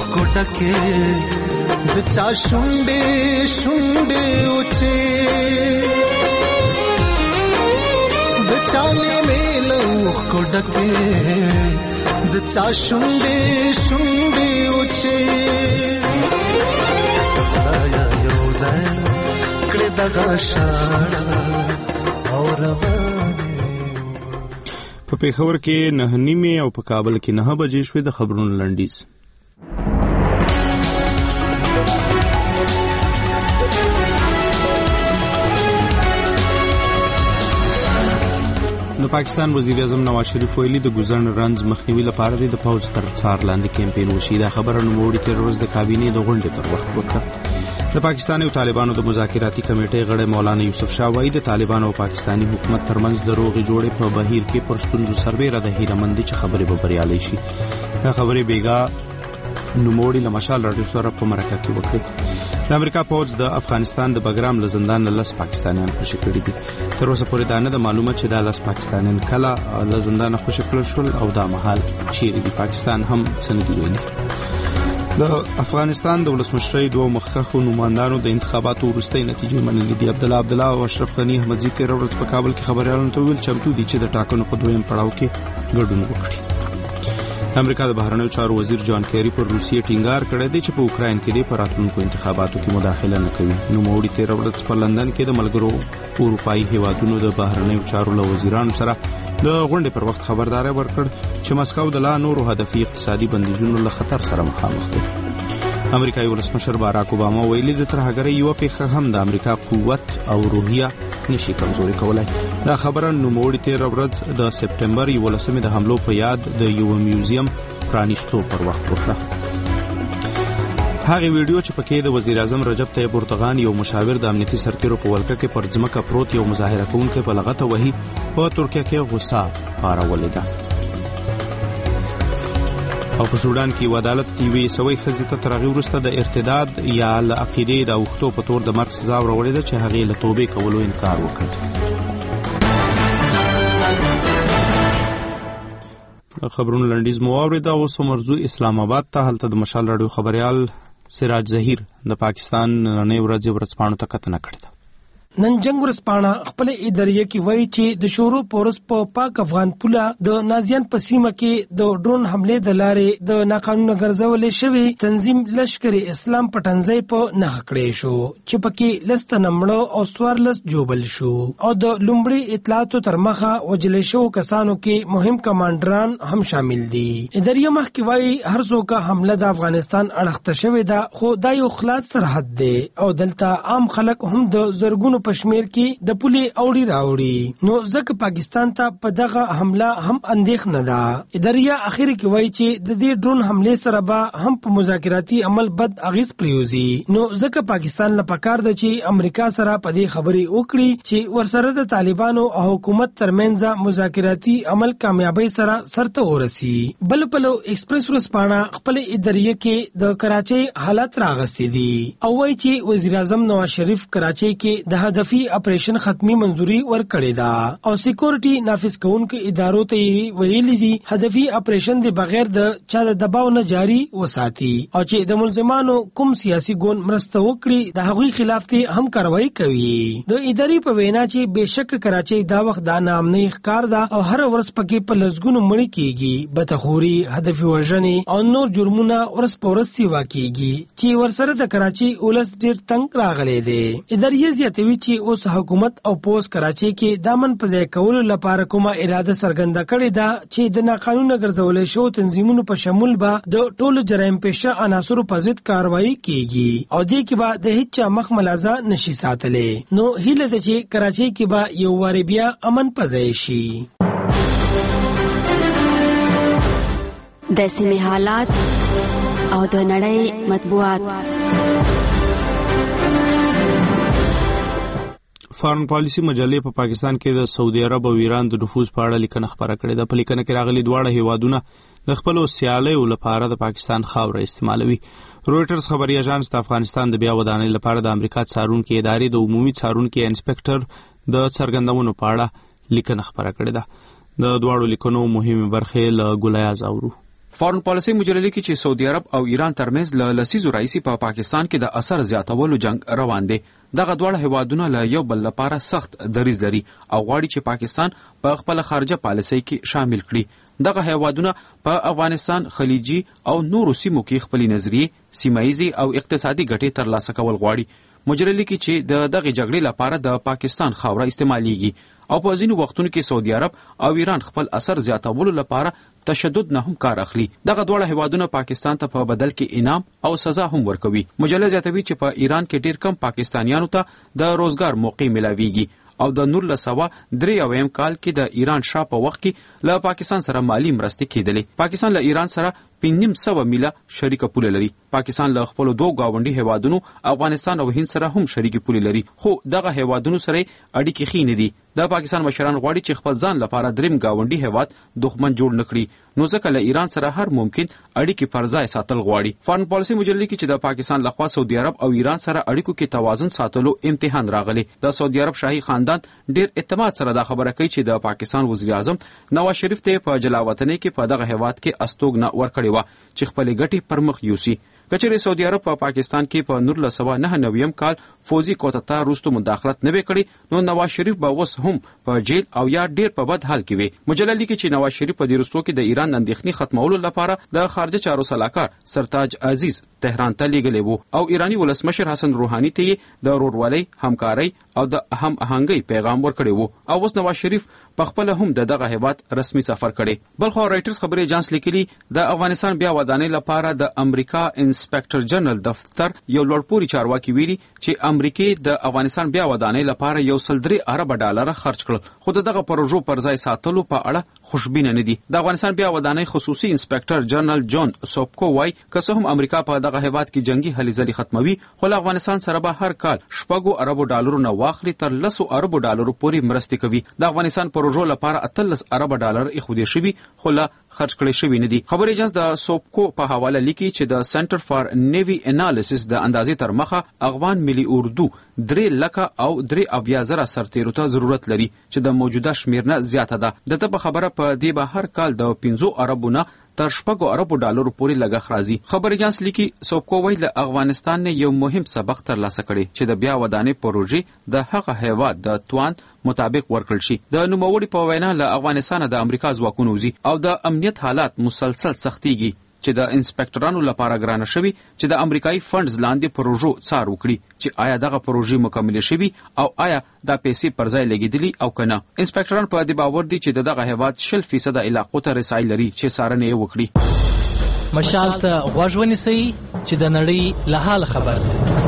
Speaker 23: کو ډکه د چا شونډې شونډې اوچه د چاله میلوخ کو ډکه د چا شونډې شونډې اوچه ځایا یو ځای کړه دغه شاړه او روانه.
Speaker 1: په پېښور کې نه نیمې او په کابل کې نه بجې شوې. د خبرونو لنډیز. د پاکستان وزیر اعظم نواز شریف ویلي د ګوزن رنز مخنیوي لپاره د پوځ تر څار لاندې کمپاین وشي. دا خبره نوموړي تیر ورځ د کابینې د غونډې پر وخت وکړه. د پاکستان او طالبانو د مذاکراتي کمیټې غړی مولانا یوسف شاه وایي د طالبانو او پاکستاني حکومت ترمنځ د روغې جوړې په بهیر کې پر ستونزو سربېره د هیلهمندۍ چې خبرې به بریالۍ شي. دا خبرې بیګا نوموړي له مشال راډیو سره په مرکه کې وکړې. د امریکا پوځ د افغانستان د بګرام له زندان له لس پاکستانیان خوشي کړي دي. تر اوسه پورې دا نه ده معلومه چې دا لس پاکستانیان کله له زندان خوشي کړل شول او دا مهال چیرې دي. پاکستان هم څه نه دي ویلي. د افغانستان د ولسمشرۍ دوه مخکښو نوماندانو د انتخاباتو وروستۍ نتیجې منلې دي. عبدالله عبدالله او اشرف غني احمدزي تېره ورځ په کابل کې خبریالانو ته وویل چمتو دي چې د ټاکنو په دویم پړاو کې ګډون وکړي. د امریکا د بهرنیو چارو وزیر جان کیری پر روسیې ټینګار کړی دی چې په اوکراین کې د راتلونکو انتخاباتو کې مداخله نه کوي. نوموړي تېره ورځ په لندن کې د ملګرو اروپایي هیوادونو د بهرنیو چارو له وزیرانو سره د غونډې پر وخت خبرداری ورکړ چې مسکو د لا نورو هدفي اقتصادي بندیزونو له خطر سره مخامخ دی. امریکایي ولسمشر باراک اوباما ویلي د ترهګرۍ یوه پیښه هم د امریکا قوت او روحیه نشي کمزوري کولای. دا خبره نوموړي تېره ورځ د سپټمبر یولسمې د حملو په یاد د یوه میوزیم پرانیستو پر وخت وکړه. هغه ویډیو چې پکې د وزیر اعظم رجب طیب اردوغان یو مشاور د امنیتي سرتیرو په ولکه کې پر ځمکه پروت یو مظاهره کوونکی په لغته وهي په ترکیه کې غوسه پارولې ده. او په سودان کې عدالت یوې سوي ښځې ته تر هغې وروسته د ارتداد یا له عقیدې د اوښتو په تور د مرګ سزا وروړې ده چې هغې له توبې کولو انکار وکړ. خبرونو لنډیز مو واورېده. اوس مرزو اسلام آباد ته. هلته د مشال راډیو خبریال سراج ظهیر د پاکستان نننۍ ورځې ورځپاڼو ته کتنه کړې ده.
Speaker 5: نن جنگ ورځپاڼه خپل اداریه کې وایي چې د شورو پورس په پا پاک افغان پوله د نازیان په سیمه کې د ډرون حمله د لارې د ناقانونه ګرځولې شوی تنظیم لشکر اسلام پټنځي په نه کړې شو چې پکې لست نمړو او سوارلس جوبل شو او د لومړي اطلاعاتو تر مخه وجلې شو کسانو کې مهم کمانډران هم شامل دي. اداریه مخ کې وایي هر څوک حمله د افغانستان اړخته شوی ده خو دا یو خلاص سرحد دی او دلته عام خلک هم د زرګونو پشمیر کې د پولي اوړي راوړي نو ځکه پاکستان ته په دغه حمله هم اندېښنه ده. اداریه اخر کې وایي چې د دې ډرون حمله سره به هم په مذاکراتي عمل بد اغیز پریوزي نو ځکه پاکستان له پکار ده چې امریکا سره په دې خبرې وکړي چې ورسره د طالبانو او حکومت ترمنځ مذاکراتي عمل کامیابی سره سرته ورسي. بل بل ایکسپریس ورځپاڼه خپل اداریه کې د کراچۍ حالت راغستې دي او وایي چې وزیر اعظم نواز شریف کراچۍ کې د هدفي اپریشن ختمي منځوري ورکړې ده او سکیورټي نافذ کوونکو ادارو ته ویلي دي هدفي اپریشن د بغیر د چا د دباو نه جاری وساتي او چې د ملزمانو کوم سیاسي ګوند مرسته وکړي د هغوی خلاف ته هم کاروایی کوي. د اداري په وینا چې بشک کراچۍ دا وخت د نامنۍ ښکار ده او هر ورځ پکې په لسګونو مړي کیږي بدخوري هدفي وژنې او نور جرمونه ورځ په ورځ سیوا کیږي چې ورسره د کراچۍ اولس ډیر تنگ راغلي دي. اداري زیاتوي چې اوس حکومت او پوس کراچۍ کې دامن په ځای کولو لپاره کومه اراده څرګنده کړې ده چې د ناقانونه ګرځولې شو تنظیمونو په شمول به د ټولو جرایم پیشه عناصرو په ضد کاروایی کیږي او دې کې به د هیڅ مخ ملازه نشي ساتلې. نو هیله ده چې کراچۍ کې به یو واری بیا امن په ځای شي.
Speaker 6: د سیمې حالات او د نړۍ مطبوعات.
Speaker 1: فارن پالیسی مجلې په پاکستان کې د سعودي عرب او ایران د نفوذ په اړه لیکنه خبره کړې ده. په لیکنه کې راغلي دواړه هیوادونه د خپلو سیالیو لپاره د پاکستان خاوره استعمالوي. رويټرز خبري اژانس د افغانستان د بیا ودانۍ لپاره د امریکا څارونکو ادارې د عمومي څارونکو انسپکټر د څرګندونو په اړه لیکنه خبره کړې ده. د دواړو لیکنو مهمه برخه له ګولیاز اورو. فارن پالیسي مجله لیکي چې سعودي عرب او ایران ترمنځ له لسیزو راهیسې په پا پاکستان کې د اثر زیاتولو جنگ روان دی. دغه دواړه هیوادونه له یو بل لپاره سخت دریځ لري او غواړي چې پاکستان په خپل خارجه پالیسي کې شامل کړي. دغه هیوادونه په افغانستان، خلیجي او نورو سیمو کې خپلې نظریې، سیمایي او اقتصادي ګټې ترلاسه کول غواړي. مجله لیکي چې د دغه جګړې لپاره د پاکستان خاوره استعمالېږي او په ځینو وختونو کې سعودي عرب او ایران خپل اثر زیاتولو لپاره تشدد نه هم کار اخلي. دغه دواړه هیوادونه پاکستان ته په بدل کې انعام او سزا هم ورکوي. مجله زیاتوي چې په ایران کې ډیر کم پاکستانیانو ته د روزګار موقع ملاویږي او د نولس سوه درې اویم کال کې د ایران شاه په وخت کې له پاکستان سره مالی مرستې کېدلې. پاکستان له ایران سره پنځم سوه میله شریکه پوله لري. پاکستان له خپلو دوه ګاونډي هیوادونو افغانستان او هند سره هم شریکې پولې لري، خو دغه هیوادونو سره اړیکې ښې نه دي. د پاکستان مشران غواړي چې خپل ځان لپاره دریم ګاونډي هیواد دښمن جوړ نه کړي، نو ځکه له ایران سره هر ممکن اړیکې پر ځای ساتل غواړي. فارن پالیسي مجله لیکي چې د پاکستان لخوا سعودي عرب او ایران سره اړیکو کې توازن ساتلو امتحان راغلی. د سعودي عرب شاهي خاندان ډیر اعتماد سره دا خبره کوي چې د پاکستان وزیر اعظم نواز شریف ته په جلاوطنۍ کې په دغه هیواد کې استوګنه ورکړې وه چې خپلې ګټې پر مخ یوسي. کچېرې سعودي عرب په پا پاکستان کې په نولس سوه نهه نویم کال فوزي کوتتا وروسته مداخلت نه وی کړی، نو نواز شریف به اوس هم په جیل او یا ډیر په بد حال کې وي. مجله لیکي چې نواز شریف په دې وروستو کې د ایران اندېښنې ختمولو لپاره د خارجه چارو سلاکار سرتاج عزیز تهران ته لیږلی وو او ایرانی ولسمشر حسن روحاني ته یې د ورورولۍ، همکارۍ او د هم آهنګۍ پیغام ورکړی وو او اوس نواز شریف په خپله هم د دغه هیواد رسمي سفر کړی. بلخو رایټرز خبري ایجانس لیکلي د افغانستان بیا ودانۍ لپاره د امریکا انسپکټر جنرال دفتر یو لوړپوړي چارواکي ویلي چې امریکې د افغانستان بیا ودانۍ لپاره یو سل درې اربه ډالره خرج کړل، خو د دغه پروژو پر ځای ساتلو په اړه خوشبینه نه دي. د افغانستان بیا ودانۍ خصوصي انسپکټر جنرال جون سوپکو وایي که څه هم امریکا په دغه هیواد کې جنگي هلې ځلې ختموي، خو له افغانستان سره به هر کال شپږو اربو ډالرو نه واخلي تر لسو اربو ډالرو پورې مرستې کوي. د افغانستان پروژو لپاره اتلس اربه ډالر ایښودل شوي خو لا خرج کړی شوي نه دي. خبري ایجنس د سوپکو په حواله لیکي چې د سنټر فار نیوی انالیسس د اندازې تر مخه افغان ملي اردو درې لکه او درې اویا زره سرتیرو ته ضرورت لري چې د موجوده شمیر نه زیاته ده. د ته په خبره په دې به هر کال د پنځو اربو نه تر شپږو اربو ډالرو پورې لګښت راځي. خبر ایجنس لیکي سوپکو وایي له افغانستان نه یو مهم سبق ترلاسه کړی چې د بیا ودانۍ پروژې د هغه هیواد د توان مطابق ورکړل شي. د نوموړي په وینا له افغانستانه د امریکا ځواکونه وځي او د امنیت حالات مسلسل سختيږي چې د انسپکټرانو لپاره ګرانه شوي چې د امریکایي فنډز لاندې پروژو څار وکړي چې آیا دغه پروژې مکملې شوي او آیا دا پیسې پر ځای لګېدلي او که نه. انسپکټران په دې باور دي چې د دغه هیواد شل فیصده علاقو ته رسایي لري چې څارنه یې وکړي.
Speaker 7: مشال ته غوږ ونیسئ چې د نړۍ له حاله خبر سئ.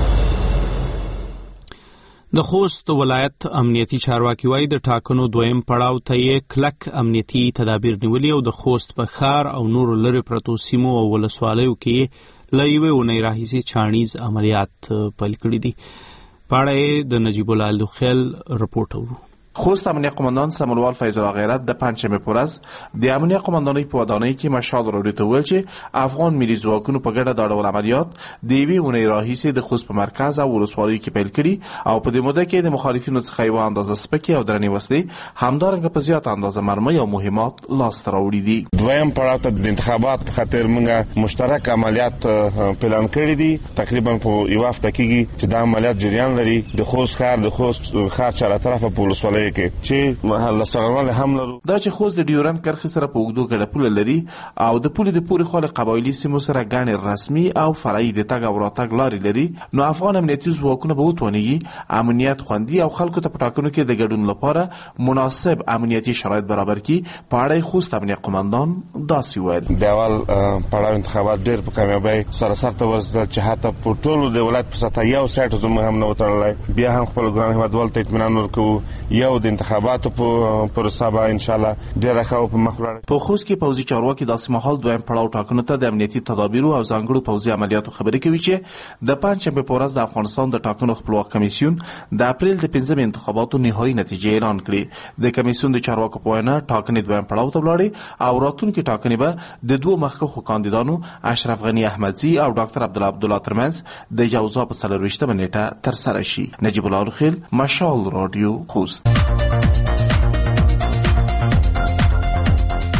Speaker 1: د خوست ولایت امنیتي چارواکي وایي د ټاکنو دویم پړاو ته یې کلک امنیتي تدابیر نیولي او د خوست په ښار او نورو لرې پرتو سیمو او ولسوالیو کې له یوې اونۍ راهیسې چاڼیز عملیات پیل کړي دي. په اړه یې د نجیب الله لوخیل رپورټ اورو.
Speaker 8: خوست امنیه قماندان سمولوال فیض الله غیرت د پنجشنبه پر ورځ د امنیه قماندانۍ په ودانۍ کې مشال راډیو ته ویل چې افغان ملي ځواکونو په ګډه دا ډول عملیات د یوې اونۍ راهیسې د خوست په مرکز او ولسوالیو کې پیل کړي او په دې موده کې د مخالفینو څخه یوه اندازه سپکې او درنې وسلې، همدارنګه په زیاته اندازه مرمۍ او مهمات لاسته راوړي دي.
Speaker 10: دویم پړاو ته د انتخابات په خاطر موږ مشترک عملیات پلان کړي دي. تقریبا په یوه هفته کېږي چې دا عملیات جریان لري. د خوست ښار د خوست ښار چارطرفه په ولسوالیو کې چې محله سرغړونه هم لرو.
Speaker 8: دا چې خوست د ډیورند کرښې سره په اوږدو ګډه پوله لري او د پولې د پورې خوا له قبایلي سیمو سره ګڼې رسمي او فرعي د تګ او راتګ لارې لري، نو افغان امنیتي ځواکونه به وتوانېږي امنیت خوندي او خلکو ته په ټاکنو کې د ګډون لپاره مناسب امنیتي شرایط برابر کړي. په اړه خوست امنیه قماندان داسې ویل:
Speaker 10: د اول پړاو انتخابات ډېر په کامیابۍ سره سرته ورسېدل چې حتی په ټولو د ولایت په سطحه یو سایټ زموږ هم نه وتړلی. بیا هم خپل ګران هېوادوالو ته اطمینان ورکوو یو د انتخاباتو په پروسه به ان شاء الله ډېره ښه په مخ ولاړه.
Speaker 8: په خوست کې پوځي چارواکي داسې مهال دویم پړاو ټاکنو ته د امنیتي تدابیرو او ځانګړو پوځي عملیاتو خبرې کوي چې د پنجشنبې په ورځ د افغانستان د ټاکنو خپلواک کمیسیون د اپریل د پنځمې انتخاباتو نهایي نتیجې اعلان کړې. د کمیسیون د چارواکو په وینا ټاکنې دویم پړاو ته ولاړې او راتلونکي ټاکنې به د دوو مخکښو کاندیدانو اشرف غني احمدزي او ډاکټر عبدالله عبدالله ترمنځ د جوزا په څلرویشتمه نیټه ترسره شي. نجیب الله لوخیل، مشال رادیو، خوست.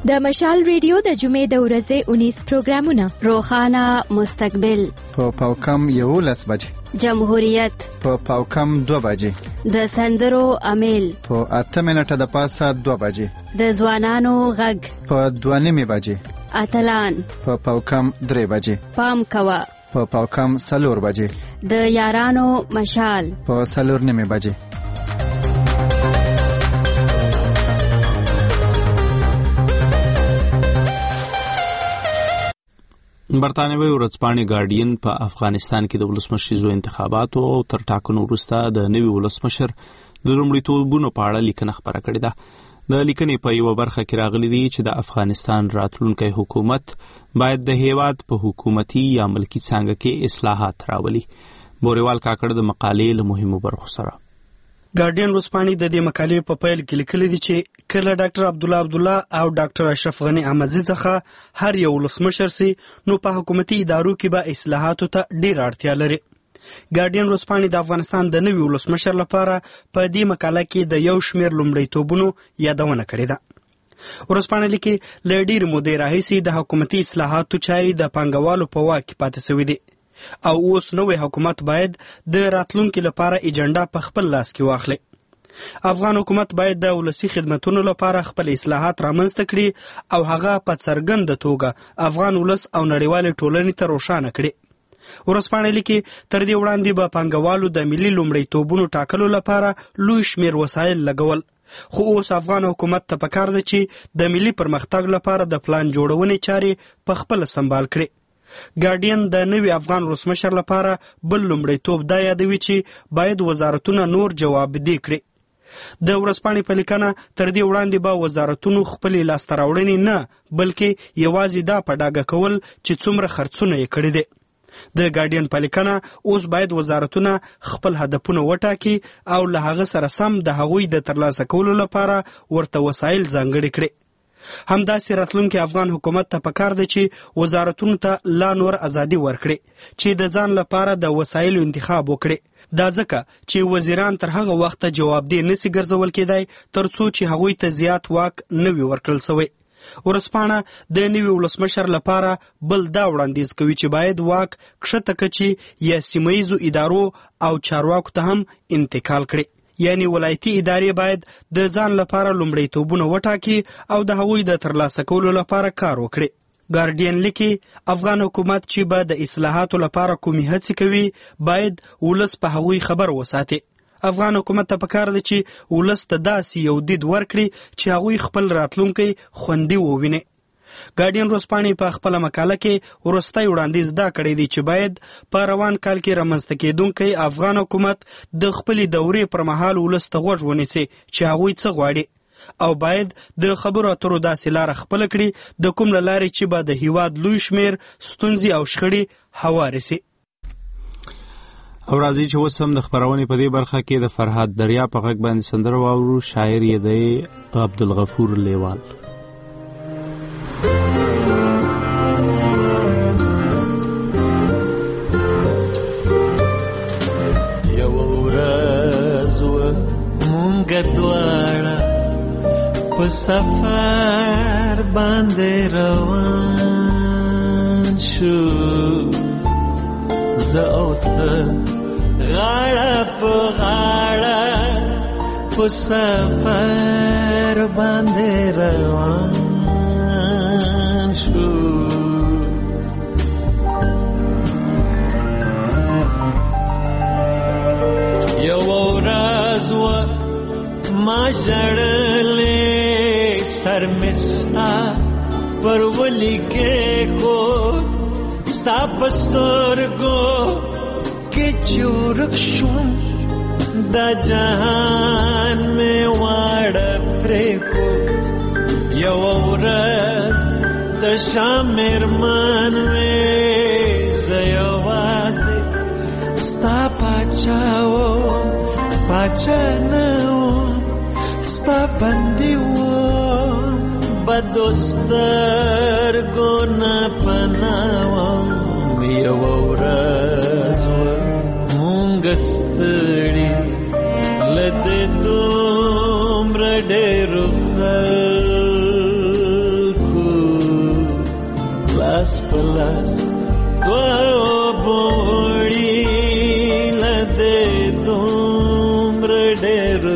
Speaker 2: د مشال ریډیو د جمعې د ورځې انیس پروګرامونه:
Speaker 6: روخانه مستقبل
Speaker 9: په پاوکم یولس بجې،
Speaker 6: جمهوریت
Speaker 9: په پاوکم دو بجې،
Speaker 6: د سندرو امیل
Speaker 9: په اته منټه د پاسه دو بجې،
Speaker 6: د ځوانانو غږ
Speaker 9: په دوه نیمې بجې،
Speaker 6: اتلان
Speaker 9: په پاوکم درې بجې،
Speaker 6: پام کوه
Speaker 9: په پاوکم څلور بجې،
Speaker 6: د یارانو مشال
Speaker 9: په څلور نیمې بجې.
Speaker 1: برطانوي ورځپاڼې ګارډین په افغانستان کې د ولسمشریزو انتخاباتو او تر ټاکنو وروسته د نوي ولسمشر د لومړیتوبونو په اړه لیکنه خپره کړې ده. د لیکنې په یوه برخه کې راغلي دي چې د افغانستان راتلونکی حکومت باید د هیواد په حکومتي یا ملکي څانګه کې اصلاحات راولي. بوریوال کاکړ د مقالې له مهمو برخو سره.
Speaker 11: ګارډین ورځپاڼې د دې مقالې په پیل کې لیکلي دي چې کله ډاکټر عبدالله عبدالله او ډاکټر اشرف غنی احمدزي څخه هر یو ولسمشر سي نو په حکومتي ادارو کې به اصلاحاتو ته ډېره اړتیا لري. ګارډین ورځپاڼې د افغانستان د نوي ولسمشر لپاره په دې مقاله کې د یو شمېر لومړیتوبونو یادونه کړې ده. ورځپاڼه لیکي له ډېرې مودې راهیسې د حکومتي اصلاحاتو چارې د پانګوالو په واک کې پاتې سوي دي او اوس نوی حکومت باید د راتلونکي لپاره ایجنډا په خپل لاس کې واخلي. افغان حکومت باید د ولسی خدمتونو لپاره خپل اصلاحات رامنځته کړي او هغه په څرګنده توګه افغان ولس او نړیوالې ټولنې ته روښانه کړي. ورځپاڼه لیکي تر دې وړاندې به پانګوالو د ملي لومړیتوبونو ټاکلو لپاره لوی شمېر وسایل لګول، خو اوس افغان حکومت ته پکار ده چې د ملي پرمختګ لپاره د پلان جوړونې چارې په خپل سمبال کړي. ګارډین د نوي افغان ولسمشر لپاره بل لومړیتوب دا یادوي چې باید وزارتونه نور جوابدې کړي. د ورځپاڼې په لیکنه تر دې وړاندې به وزارتونو خپلې لاسته راوړنې نه بلکې یوازې دا په ډاګه کول چې څومره خرڅونه یې کړي دي. د ګارډین په لیکنه اوس باید وزارتونه خپل هدفونه وټاکي او له هغه سره سم د هغوی د ترلاسه کولو لپاره ورته وسایل ځانګړي کړي. همداسې راتلونکي افغان حکومت ته پکار ده چې وزارتونو ته لا نور ازادي ورکړي چې د ځان لپاره د وسایلو انتخاب وکړي. دا ځکه چې وزیران تر هغه وخته جوابدې نسی ګرځول کېدای تر څو چې هغوی ته زیات واک نه وي ورکړل سوی. ورځپاڼه د نوي ولسمشر لپاره بل دا وړاندیز کوي چې باید واک کښته کچي یا سیمه ییزو ادارو او چارواکو ته هم انتقال کړي، یعنی ولایتي ادارې باید د ځان لپاره لومړیتوبونه وټاکي او د هغوی د ترلاسه کولو لپاره کار وکړي. ګارډین لیکي افغان حکومت چې به د اصلاحاتو لپاره کومې هڅې کوي باید ولس په هغوی خبر وساتي. افغان حکومت ته پکار ده چې ولس ته داسې یو دید ورکړي چې هغوی خپل راتلونکی خوندي وویني. ګارډین ورځپاڼې په خپله مقاله کې وروستی وړاندیز دا کړی دی چې باید په روان کال کې رامنځته کېدونکی افغان حکومت د خپلې دورې پر مهال ولس ته غوږ ونیسي چې هغوی څه غواړي او باید د خبرو اترو داسې لاره خپله کړي د کوم له لارې چې به د هیواد لوی شمېر ستونزې او شخړې هوارې سي.
Speaker 1: او راځي چې اوس هم د خپرونې په دې برخه کې د فرهاد دریا په غږ باندې سندره واورو. شاعر یې دی عبدالغفور لیوال.
Speaker 23: دواړه په سفر باندې روان شو، زه او ته غاړه په غاړه په سفر باندې روان شو. یو ورځ ما ژړلې سر مستا پر ولی کې کو ستا پسترګو کې چورک شوم دا جهان مې واړه پرې کو. یو ورځ د شامر من وې زه یوازې ستا پاچاو پاچا نه ستا بندي وم بدو سترګو نه پناه وم. یو ورځ مونږ ستړي له دې دومره ډېرو خلکو لاس پلاس دو بوڑی لدے دومر ډېر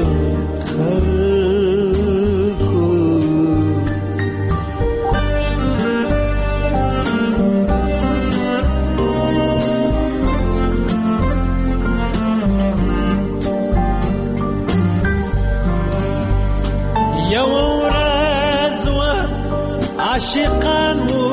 Speaker 23: خلکو یو ورځ وه عاشقان وو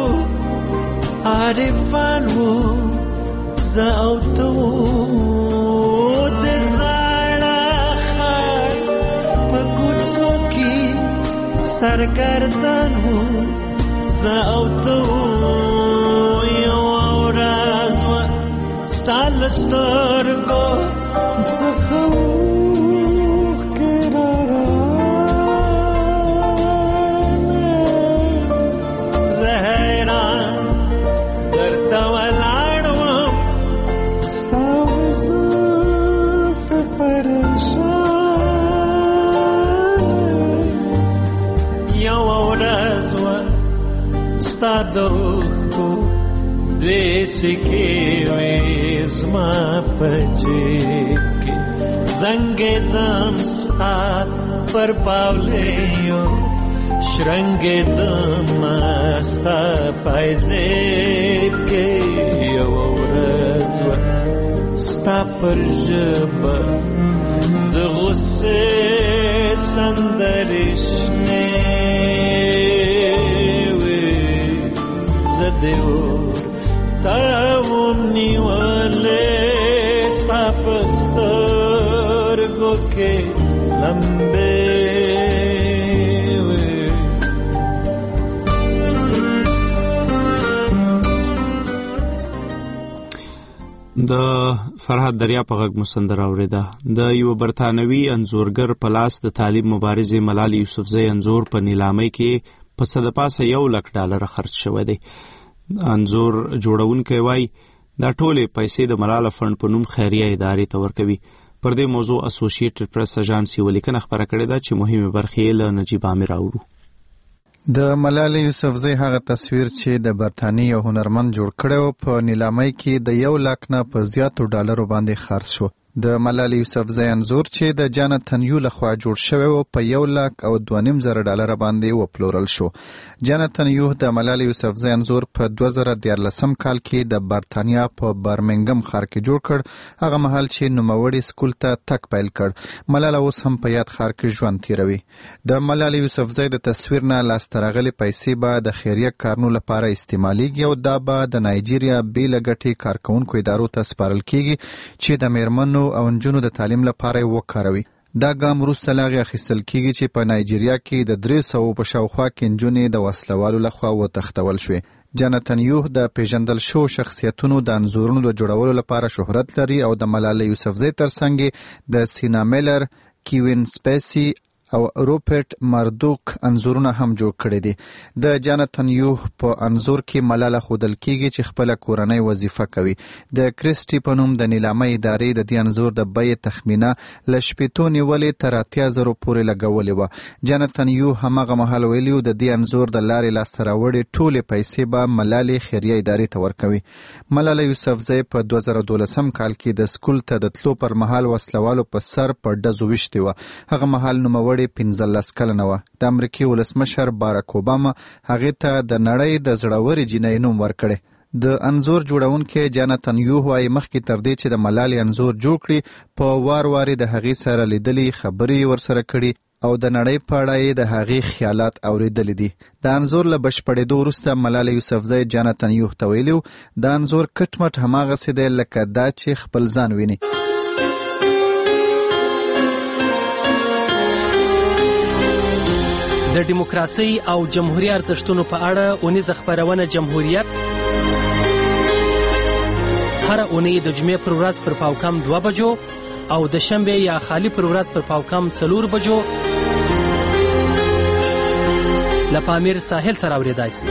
Speaker 23: عارفان وو زه او ته وو د زاړه ښار په کوڅو کې سرګردان وو زه او ته وو یوه ورځ وه ستا له سترګو څخه اوښکې راراغلې زه حیران درته ولاړ وم ستا زلفې پریشان یوه ورځ وه ستا د اوښکو دوې سکې وې زما په جیب کې زنګېدم ستا پر پاولیو شرنګېدم ستا پایزیب کې یوه ورځ وه ستا پر ژبه د غصې سندرې شنې وې زه دې ورته وم نیولې ستا په سترګو کې لمبې
Speaker 1: د فرهاد دریا په غږ مو سندره اورېده. د یو برتانوي انځورګر په لاس د طالب مبارزې ملالۍ یوسفزۍ انځور په نیلامۍ کې په څه د پاسه یو لک ډالره خرڅ شوی دی. انځور جوړونکی وایي دا ټولې پیسې د ملاله فنډ په نوم خیریه ادارې ته ورکوي. پر دې موضوع اسوسییټډ پریس اژانس یوه لیکنه خپره کړې ده چې مهمې برخې یې له نجیب عامر اورو.
Speaker 9: د ملالۍ یوسفزۍ هغه تصویر چې د برتانیې یو هنرمند جوړ کړی و په نیلامۍ کې د یو لاک نه په زیاتو ډالرو باندې خرڅ شو. د ملالۍ یوسفزۍ انځور چې د جانتن یو لخوا جوړ شوی و په یو لاک او دوه نیم زره ډالره باندې وپلورل شو. جانتن یو د ملالۍ یوسفزۍ انځور په دوه زره دیارلسم کال کې د برتانیا په برمنګم ښار کې جوړ کړ. هغه مهال چې نوموړي سکول ته تګ پیل کړ. ملاله اوس هم په یاد ښار کې ژوند تیروي. د ملالۍ یوسفزۍ د تصویر نه لاسته راغلې پیسې به د خیریه کارونو لپاره استعمالیږي او دا به د نایجیریا بېله ګټې کارکوونکو ادارو ته سپارل کیږي چې د میرمنو او نجونو د تعلیم لپاره وکاروي. دا ګام وروسته له هغې اخیستل کیږي چې په نایجیریا کې د درې سوو په شاوخوا کې نجونې د وسلوالو لخوا وتښتول شوې. جانتن یو د پیژندل شو شخصیتونو د انځورونو د جوړولو لپاره شهرت لري او د ملالۍ یوسفزۍ ترڅنګ د سینا میلر، کیوین سپیسی او روپرټ مردوک انځورونه هم جوړ کړي دي. د جانتن یو په انځور کې ملاله ښودل کیږي چې خپله کورنۍ وظیفه کوي. د کریسټي په نوم د نیلامۍ ادارې د دې انځور د بیې تخمینه له شپېتو نیولې تر اتیا زرو پورې لګولې وه. جانتن یو هماغه مهال ویلي و د دې انځور د لارې لاسته راوړې ټولې پیسې به ملالې خیریه ادارې ته ورکوي. ملاله یوسفزۍ په دوه زره دولسم کال کې د سکول ته د تلو پر مهال وسلوالو په سر په ډزو ویشتې وه. هغه مهال نوموړې پنځلس کلنه وه. د امریکې ولسمشر بارک اوباما هغې ته د نړۍ د زړورې جینۍ نوم ورکړی. د انځور جوړونکی جانتن یو وایي مخکې تر دې چې د ملالې انځور جوړ کړي په وار وارې د هغې سره لیدلي خبرې ورسره کړي او د نړۍ په اړه یې د هغې خیالات اورېدلي دي. د انځور له بشپړېدو وروسته ملالۍ یوسفزۍ جانتن یو ته ویلي د انځور کټ مټ هماغسې دی لکه دا چې خپل ځان ویني.
Speaker 12: د دیموکراسۍ او جمهوریت ارزښتونو په اړه اونیزه خپرونه جمهوریت هر اونۍ د جمعې پر ورځ پر پاوکم دوه بجو او د شنبې یا خالی پر ورځ پر پاوکم څلور بجو له پامیر ساحل سره اورېدای شي.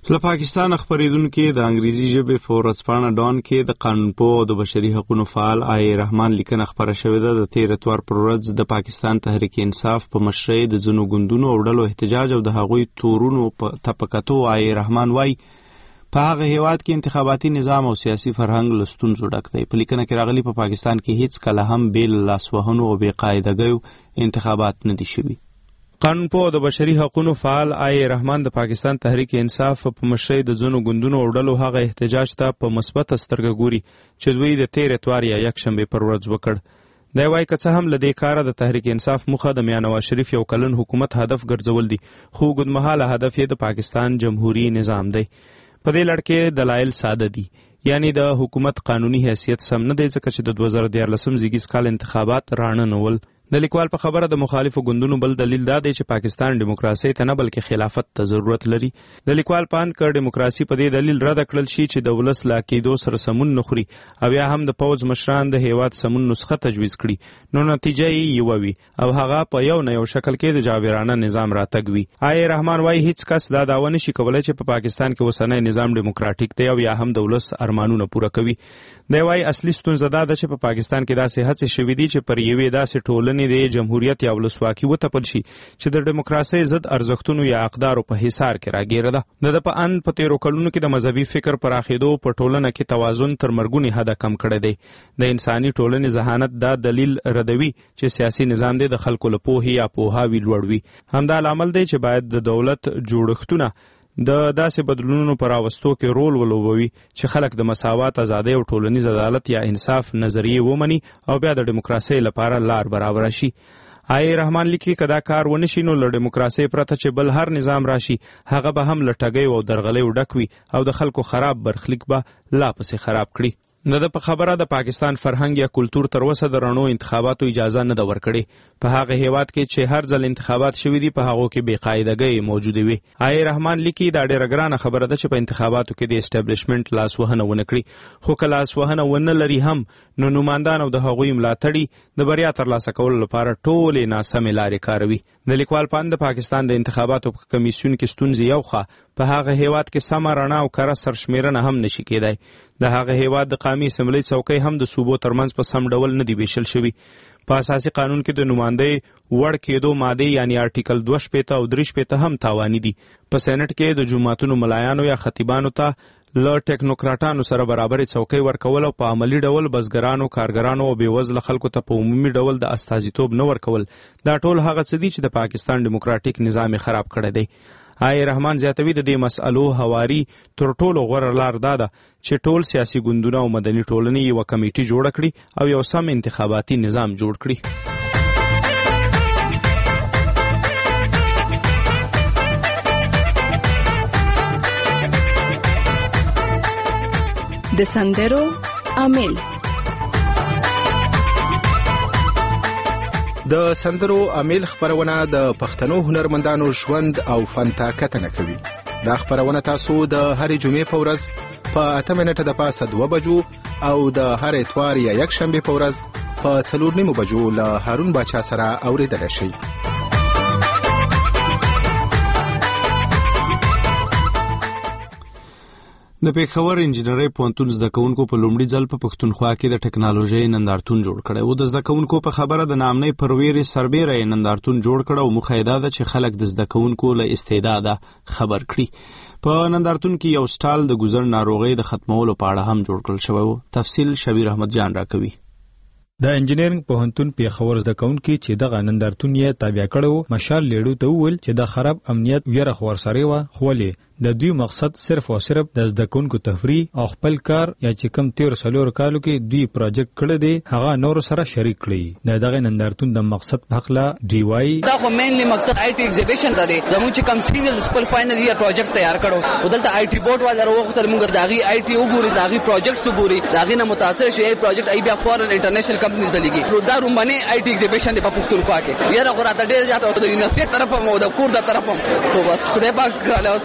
Speaker 1: له پاکستان خبرېدونکو د انګریزي ژبې په ورځپاڼه ډان کې د قانونپوه او د بشري حقوقو فعال آی رحمان لیکنه خبره شوې ده. د تیر اتوار پر ورځ د پاکستان تحریک انصاف په مشرۍ د ځینو ګوندونو او ډلو احتجاج او د هغوی تورونو په تپکتو آی رحمان وایي په هغه هیواد کې انتخاباتي نظام او سیاسي فرهنګ له ستونزو ډک دی. په لیکنه کې راغلي په پاکستان کې هیڅ کله هم بې له لاسوهنو او بې قاعدګیو انتخابات نه دي شوي. قانونپوه د بشري حقوقو فعال آی رحمان د پاکستان تحریک انصاف په مشرۍ د ځینو ګوندونو او ډلو هغه احتجاج ته په مثبت سترګه ګوري چې دوی د تیر اتوار یا یکشنبې پر ورځ وکړ. دی وایي که څه هم له دې کاره د تحریک انصاف موخه د میاں نواز شریف یو کلن حکومت هدف ګرځول دي، خو اوږدمهاله هدف یې د پاکستان جمهوری نظام دی. په دې لړ کې دلایل ساده دي، یعنی د حکومت قانوني حیثیت سم نه دی ځکه چې د دوه زره دیارلسم زیږیز کال انتخابات رانه نول. د لیکوال په خبره د مخالفو ګوندونو بل دلیل دا دی چې پاکستان دیموکراسي ته نه بلکې خلافت ته ضرورت لري. د لیکوال پاند کړ دیموکراسي په دې دلیل رد کړل شي چې د ولس لا کېدو سره سمون نه خوري او یا هم د پوز مشران د هیواد سمون نسخه تجویز کړي، نو نتیجه یې یو وي او هغه په یو نه یو شکل کې د جابرانه نظام راتګ وي. آی رحمان وایي هیڅ کس دا داوا نشي کولای چې په پاکستان کې اوسنی نظام دیموکراتیک دی او یا هم د ولس ارمانونه پوره کوي. دی وایي اصلي ستونزه دا ده چې په پاکستان کې داسې هڅې شوې دي چې پر یوې داسې ټولنې د جمهوریت یا ولسواکي وتپل شي چې د دیموکراسۍ ضد ارزښتونو یا اقدارو په حصار کې راګیره ده. د په ان په تیرو کلونو کې د مذهبي فکر پراخېدو په ټولنه کې توازن تر مرګوني حده کم کړی دی. د انساني ټولنې ذهانت دا دلیل ردوي چې سیاسي نظام دی د خلکو له پوهې یا پوهاوي لوړ وي. همدا لامل دی چې باید د دولت جوړښتونه د داسې بدلونونو پر راوستو کې رول ولوبوي چې خلک د مساوات، ازادۍ او ټولنیز عدالت یا انصاف نظریې ومني او بیا د دیموکراسۍ لپاره لار برابره شي. آی رحمان لیکي که دا کار ونشي نو له دیموکراسۍ پرته چې بل هر نظام راشي هغه به هم له ټګیو او درغلیو ډک وي او د خلکو خراب برخلیک به لا پسې خراب کړي. د په خبره د پاکستان فرهنګ یا کلتور تر اوسه د رڼو انتخاباتو اجازه نه ده ورکړې. په هغه هیواد کې چې هر ځل انتخابات شوي دي په هغو کې بې قاعدګۍ موجودې وي. آی رحمان لیکي دا ډېره ګرانه خبره ده چې په انتخاباتو کې د اسټابلیشمنټ لاسوهنه ونه کړي، خو که لاسوهنه ونه لري هم نو نوماندان او د هغوی ملاتړي د بریا ترلاسه کولو لپاره ټولې ناسمې لارې کاروي. د لیکوال پاند د پاکستان د انتخاباتو په کمیسیون کې ستونزې یو خوا په هغه هیواد کې سمه رڼا او کره سرشمیرنه هم نشي کېدای. د هغه هیواد د قومي اسمبلی څوکۍ هم د صوبو ترمنځ په سم ډول نه دی ویشل شوي. په اساسي قانون کې د نمایندۍ وړ کېدو مادې یعنی آرټیکل دوه شپېته او درې شپېته هم تاواني دي. په سینټ کې د جوماتونو ملایانو یا خطیبانو ته له ټیکنوکراټانو سره برابرې څوکۍ ورکول او په عملي ډول بزګرانو، کارګرانو او بېوزله خلکو ته په عمومي ډول د استازیتوب نه ورکول، دا ټول هغه څه دي چې د پاکستان دیموکراتیک نظام خراب کړی دی. آی رحمان زیاتوي د دې مسألو هواري تر ټولو غوره لار دا ده چې ټول سیاسي ګوندونه او مدني ټولنې یوه کمیټي جوړه کړي او یو سم انتخاباتي نظام جوړ کړي.
Speaker 4: د سندرو عامل.
Speaker 13: د سندرو عامل خبرونه د پښتنو هنرمندانو ژوند او فن ته کتنه کوي. دا خبرونه تاسو د هرې جمعې په ورځ په اته منټه د پاسه دوه بجو او د هر اتوار یا یک شنبه په ورځ په څلور نیمو بجو له هارون باچا سره اوریدلی شئ.
Speaker 1: د پېښور انجینرۍ پوهنتون زده کوونکو په لومړي ځل په پښتونخوا کې د ټکنالوژۍ نندارتون جوړ کړی و. د زده کوونکو په خبره د نامنۍ پر ویرې سربیره یې نندارتون جوړ کړ او موخه یې دا ده چې خلک د زده کوونکو له استعداده خبر کړي. په نندارتون کې یو سټال د ګوزړ ناروغۍ د ختمولو په اړه هم جوړ کړل شوی و. تفصیل شبیر احمد جان راکوي.
Speaker 14: د انجینرینګ پوهنتون پېښور زده کوونکي چې دغه نندارتون یې تابع کړی و مشال لیډو ته وویل چې د خراب امنیت ویره خو ورسره وه، خو ولې د دوی مقصد صرف او صرف د زده کوونکو تفریح او خپل کار یا چې کم تیر څلورو کالو کې دوی پروجیکټ کړی دی هغه نور سره شریک کړي. د دغه نندارتون د مقصد په حق لا ډي واي
Speaker 24: دا خو مینلی مقصد آی ټي ایگزیبیشن دی. زموږ چې کم سینیئر خپل فائنل ایئر پروجیکټ تیار کړو او دلته آی ټي بورډ والا وروغتل موږ داغي آی ټي وګوري، داغي پروجیکټس وګوري، داغي نه متاثر شي ای پروجیکټ ای بیا فورن انټرنیشنل کمپنیز دلګي. دا روم باندې آی ټي ایگزیبیشن دی په پښتونخوا کې. یاره غوړه ته ډیر زیات او د یونیورسيټي طرف هم او د کور د طرف هم. خو بس خدای پاک له تعالی را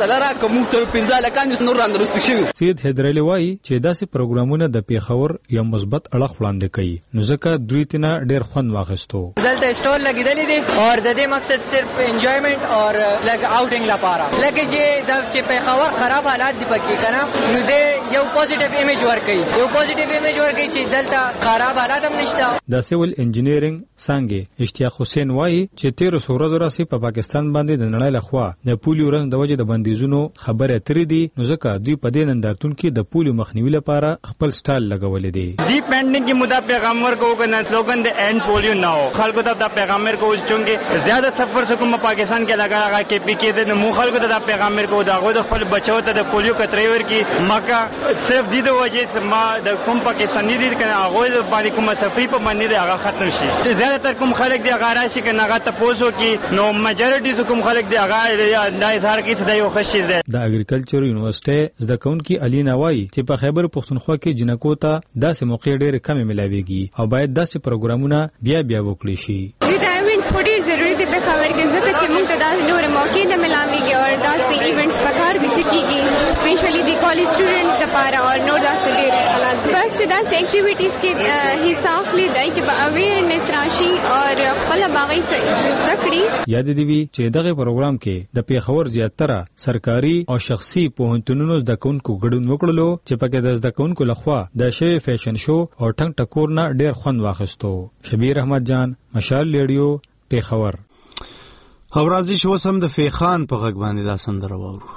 Speaker 24: کوم څو پنځه لکان نور راندرست شي.
Speaker 14: سید حیدرعلی وایي چې داسې پروګرامونه د پیښور یو مثبت اړخ وړاندې کوي نو ځکه دوی تینا ډېر خوند واخیستو.
Speaker 15: دلته سټور لګیدلې دي او د دې مقصد صرف انجوایمنت او لګ آوټینګ لپاره لکه چې د چې پیښور خراب حالات دي پکې کنه نو دې یو پوزټیو ایمیج ورکړي یو پوزټیو ایمیج ورکړي چې دلته خراب حالات هم نشته.
Speaker 14: د سیول انجینیرینګ څنګه اشتیاق حسین وایي چې تیر ورځې راځي په پاکستان باندې د نړۍ لخوا د پولیو رنګ د وجې د بندیزونو خبره ترې دي نو ځکه دوی په دې نندارتون کې د پولیو مخنیوي لپاره خپل سټایل لګولې دي.
Speaker 16: دی پینډینګ کې مدا پیغام ورکو کنه سلوګن د اینڈ پولیو نہ ہو خلکو ته دا پیغام ورکو چې زیاده سفر سکو په پاکستان کې لگا لگا کې پی کې د مو خلکو ته دا پیغام ورکو دا غو د خپل بچو ته د پولیو کترې ورکی مکه صرف دی د وجې ما د کوم پاکستاني دي کنه هغه باندې کوم سفری په باندې هغه ختم شي. زیاده تر کوم خلک دی هغه راشي کنه هغه تاسو کې نو میجورټي کوم خلک دی هغه د اظهار کې څه دی یو خوشي ده.
Speaker 14: د اګریکلچر یونیورسيټي زده کوونکي الینا وایي چې په خیبر پختونخوا کې جنکو ته داسې موقع ډېر کم ملاويږي او باید داسې پروګرامونه بیا بیا وکړي شي.
Speaker 17: ایونټس په ډېر ضروري دي په خبر کې ځکه چې موږ ته داسې نور موقع نه ملاويږي او داسې ایونټس په کار کې کیږي سپیشلی د کالج سټوډنټس لپاره او نور داسې ډېر حالات بس چې داسې اکټیویټیز کې حصہ اخلي دای کې به اویرنس راشي او خپل باغی زده کړي.
Speaker 14: یاد دی وی چې دغه پروګرام کې د پیښور زیاتره سرکاري او شخصي پوهنتونونو زده کوونکو ګډون وکړلو چې پکې د زده کوونکو لخوا د شوی فیشن شو او ټنګ ټکور نه ډېر خوند واخیستو. شبیر احمد جان مشال ریډیو پیښور.
Speaker 1: خبرازي شو سم د فیخان په غږ باندې دا سندره وورو.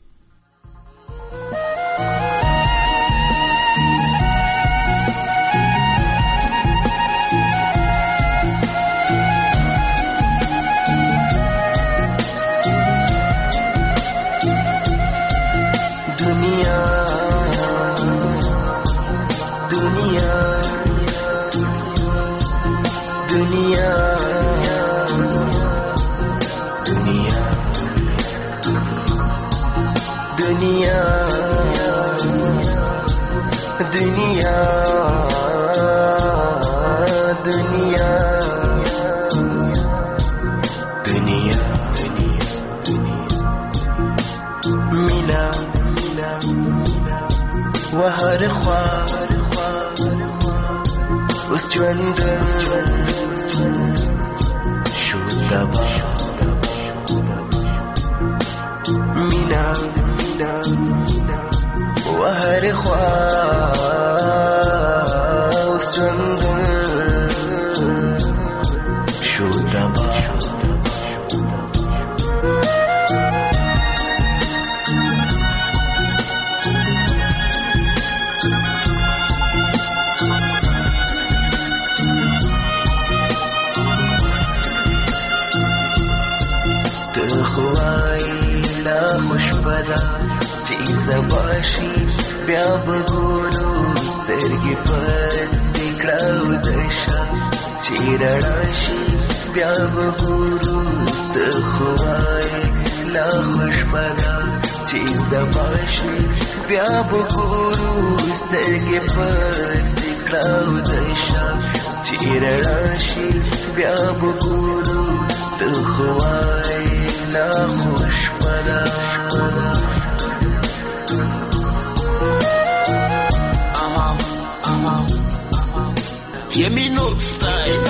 Speaker 19: وهر خواه اوس ژوند شو دبا مینا وهر خواه اوس ژوند شو دبا چې زباشي بیا بګورو سترګې پټې کړو د شا چې راشي بیا بګورو د خوای لا خوشبدا چې زباشي بیا بګورو سترګې پټې کړو د شا چې راشي بیا بګورو د خوای لا خوشبدا. Give me no style.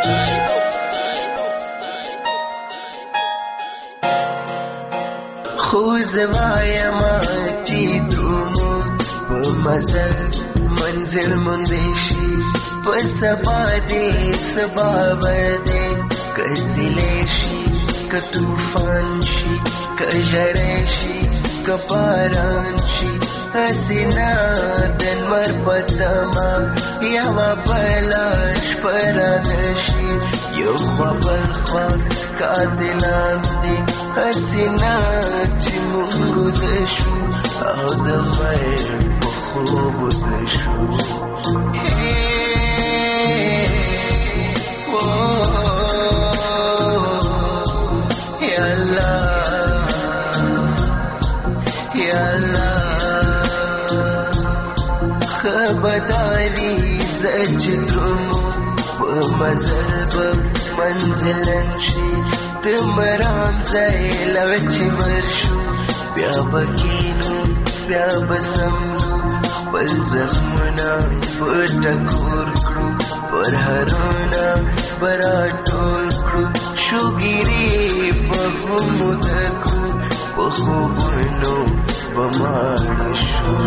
Speaker 19: خوزوایا ما چې درومو په مزل منزل مندشي په سبا دې سبا ورده کسلې شي که طوفان شي که ژړې شي که باران شي حسینا دنور پتما یوا بلاش پرانشی یو خبر خواه کادلان دی حسینا چی منگو دشو آدمای بخوب دشو یا اللہ یا اللہ خبرداری زجرمو په مزل منزلن شي تمرام زي لوچ مرشو بیا بکینو بیا بسمو بل زخمنا پټکور کړو پر هرونا برا ټول کړو شوګيري په همو دکو په خوبونو بماړ شو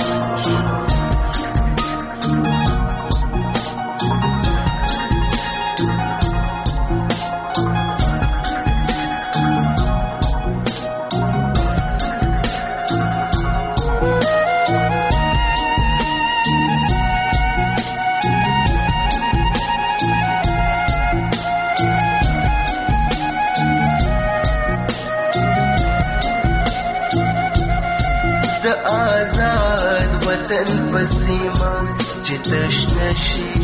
Speaker 19: آزاد وطن پسیما چې تشنشي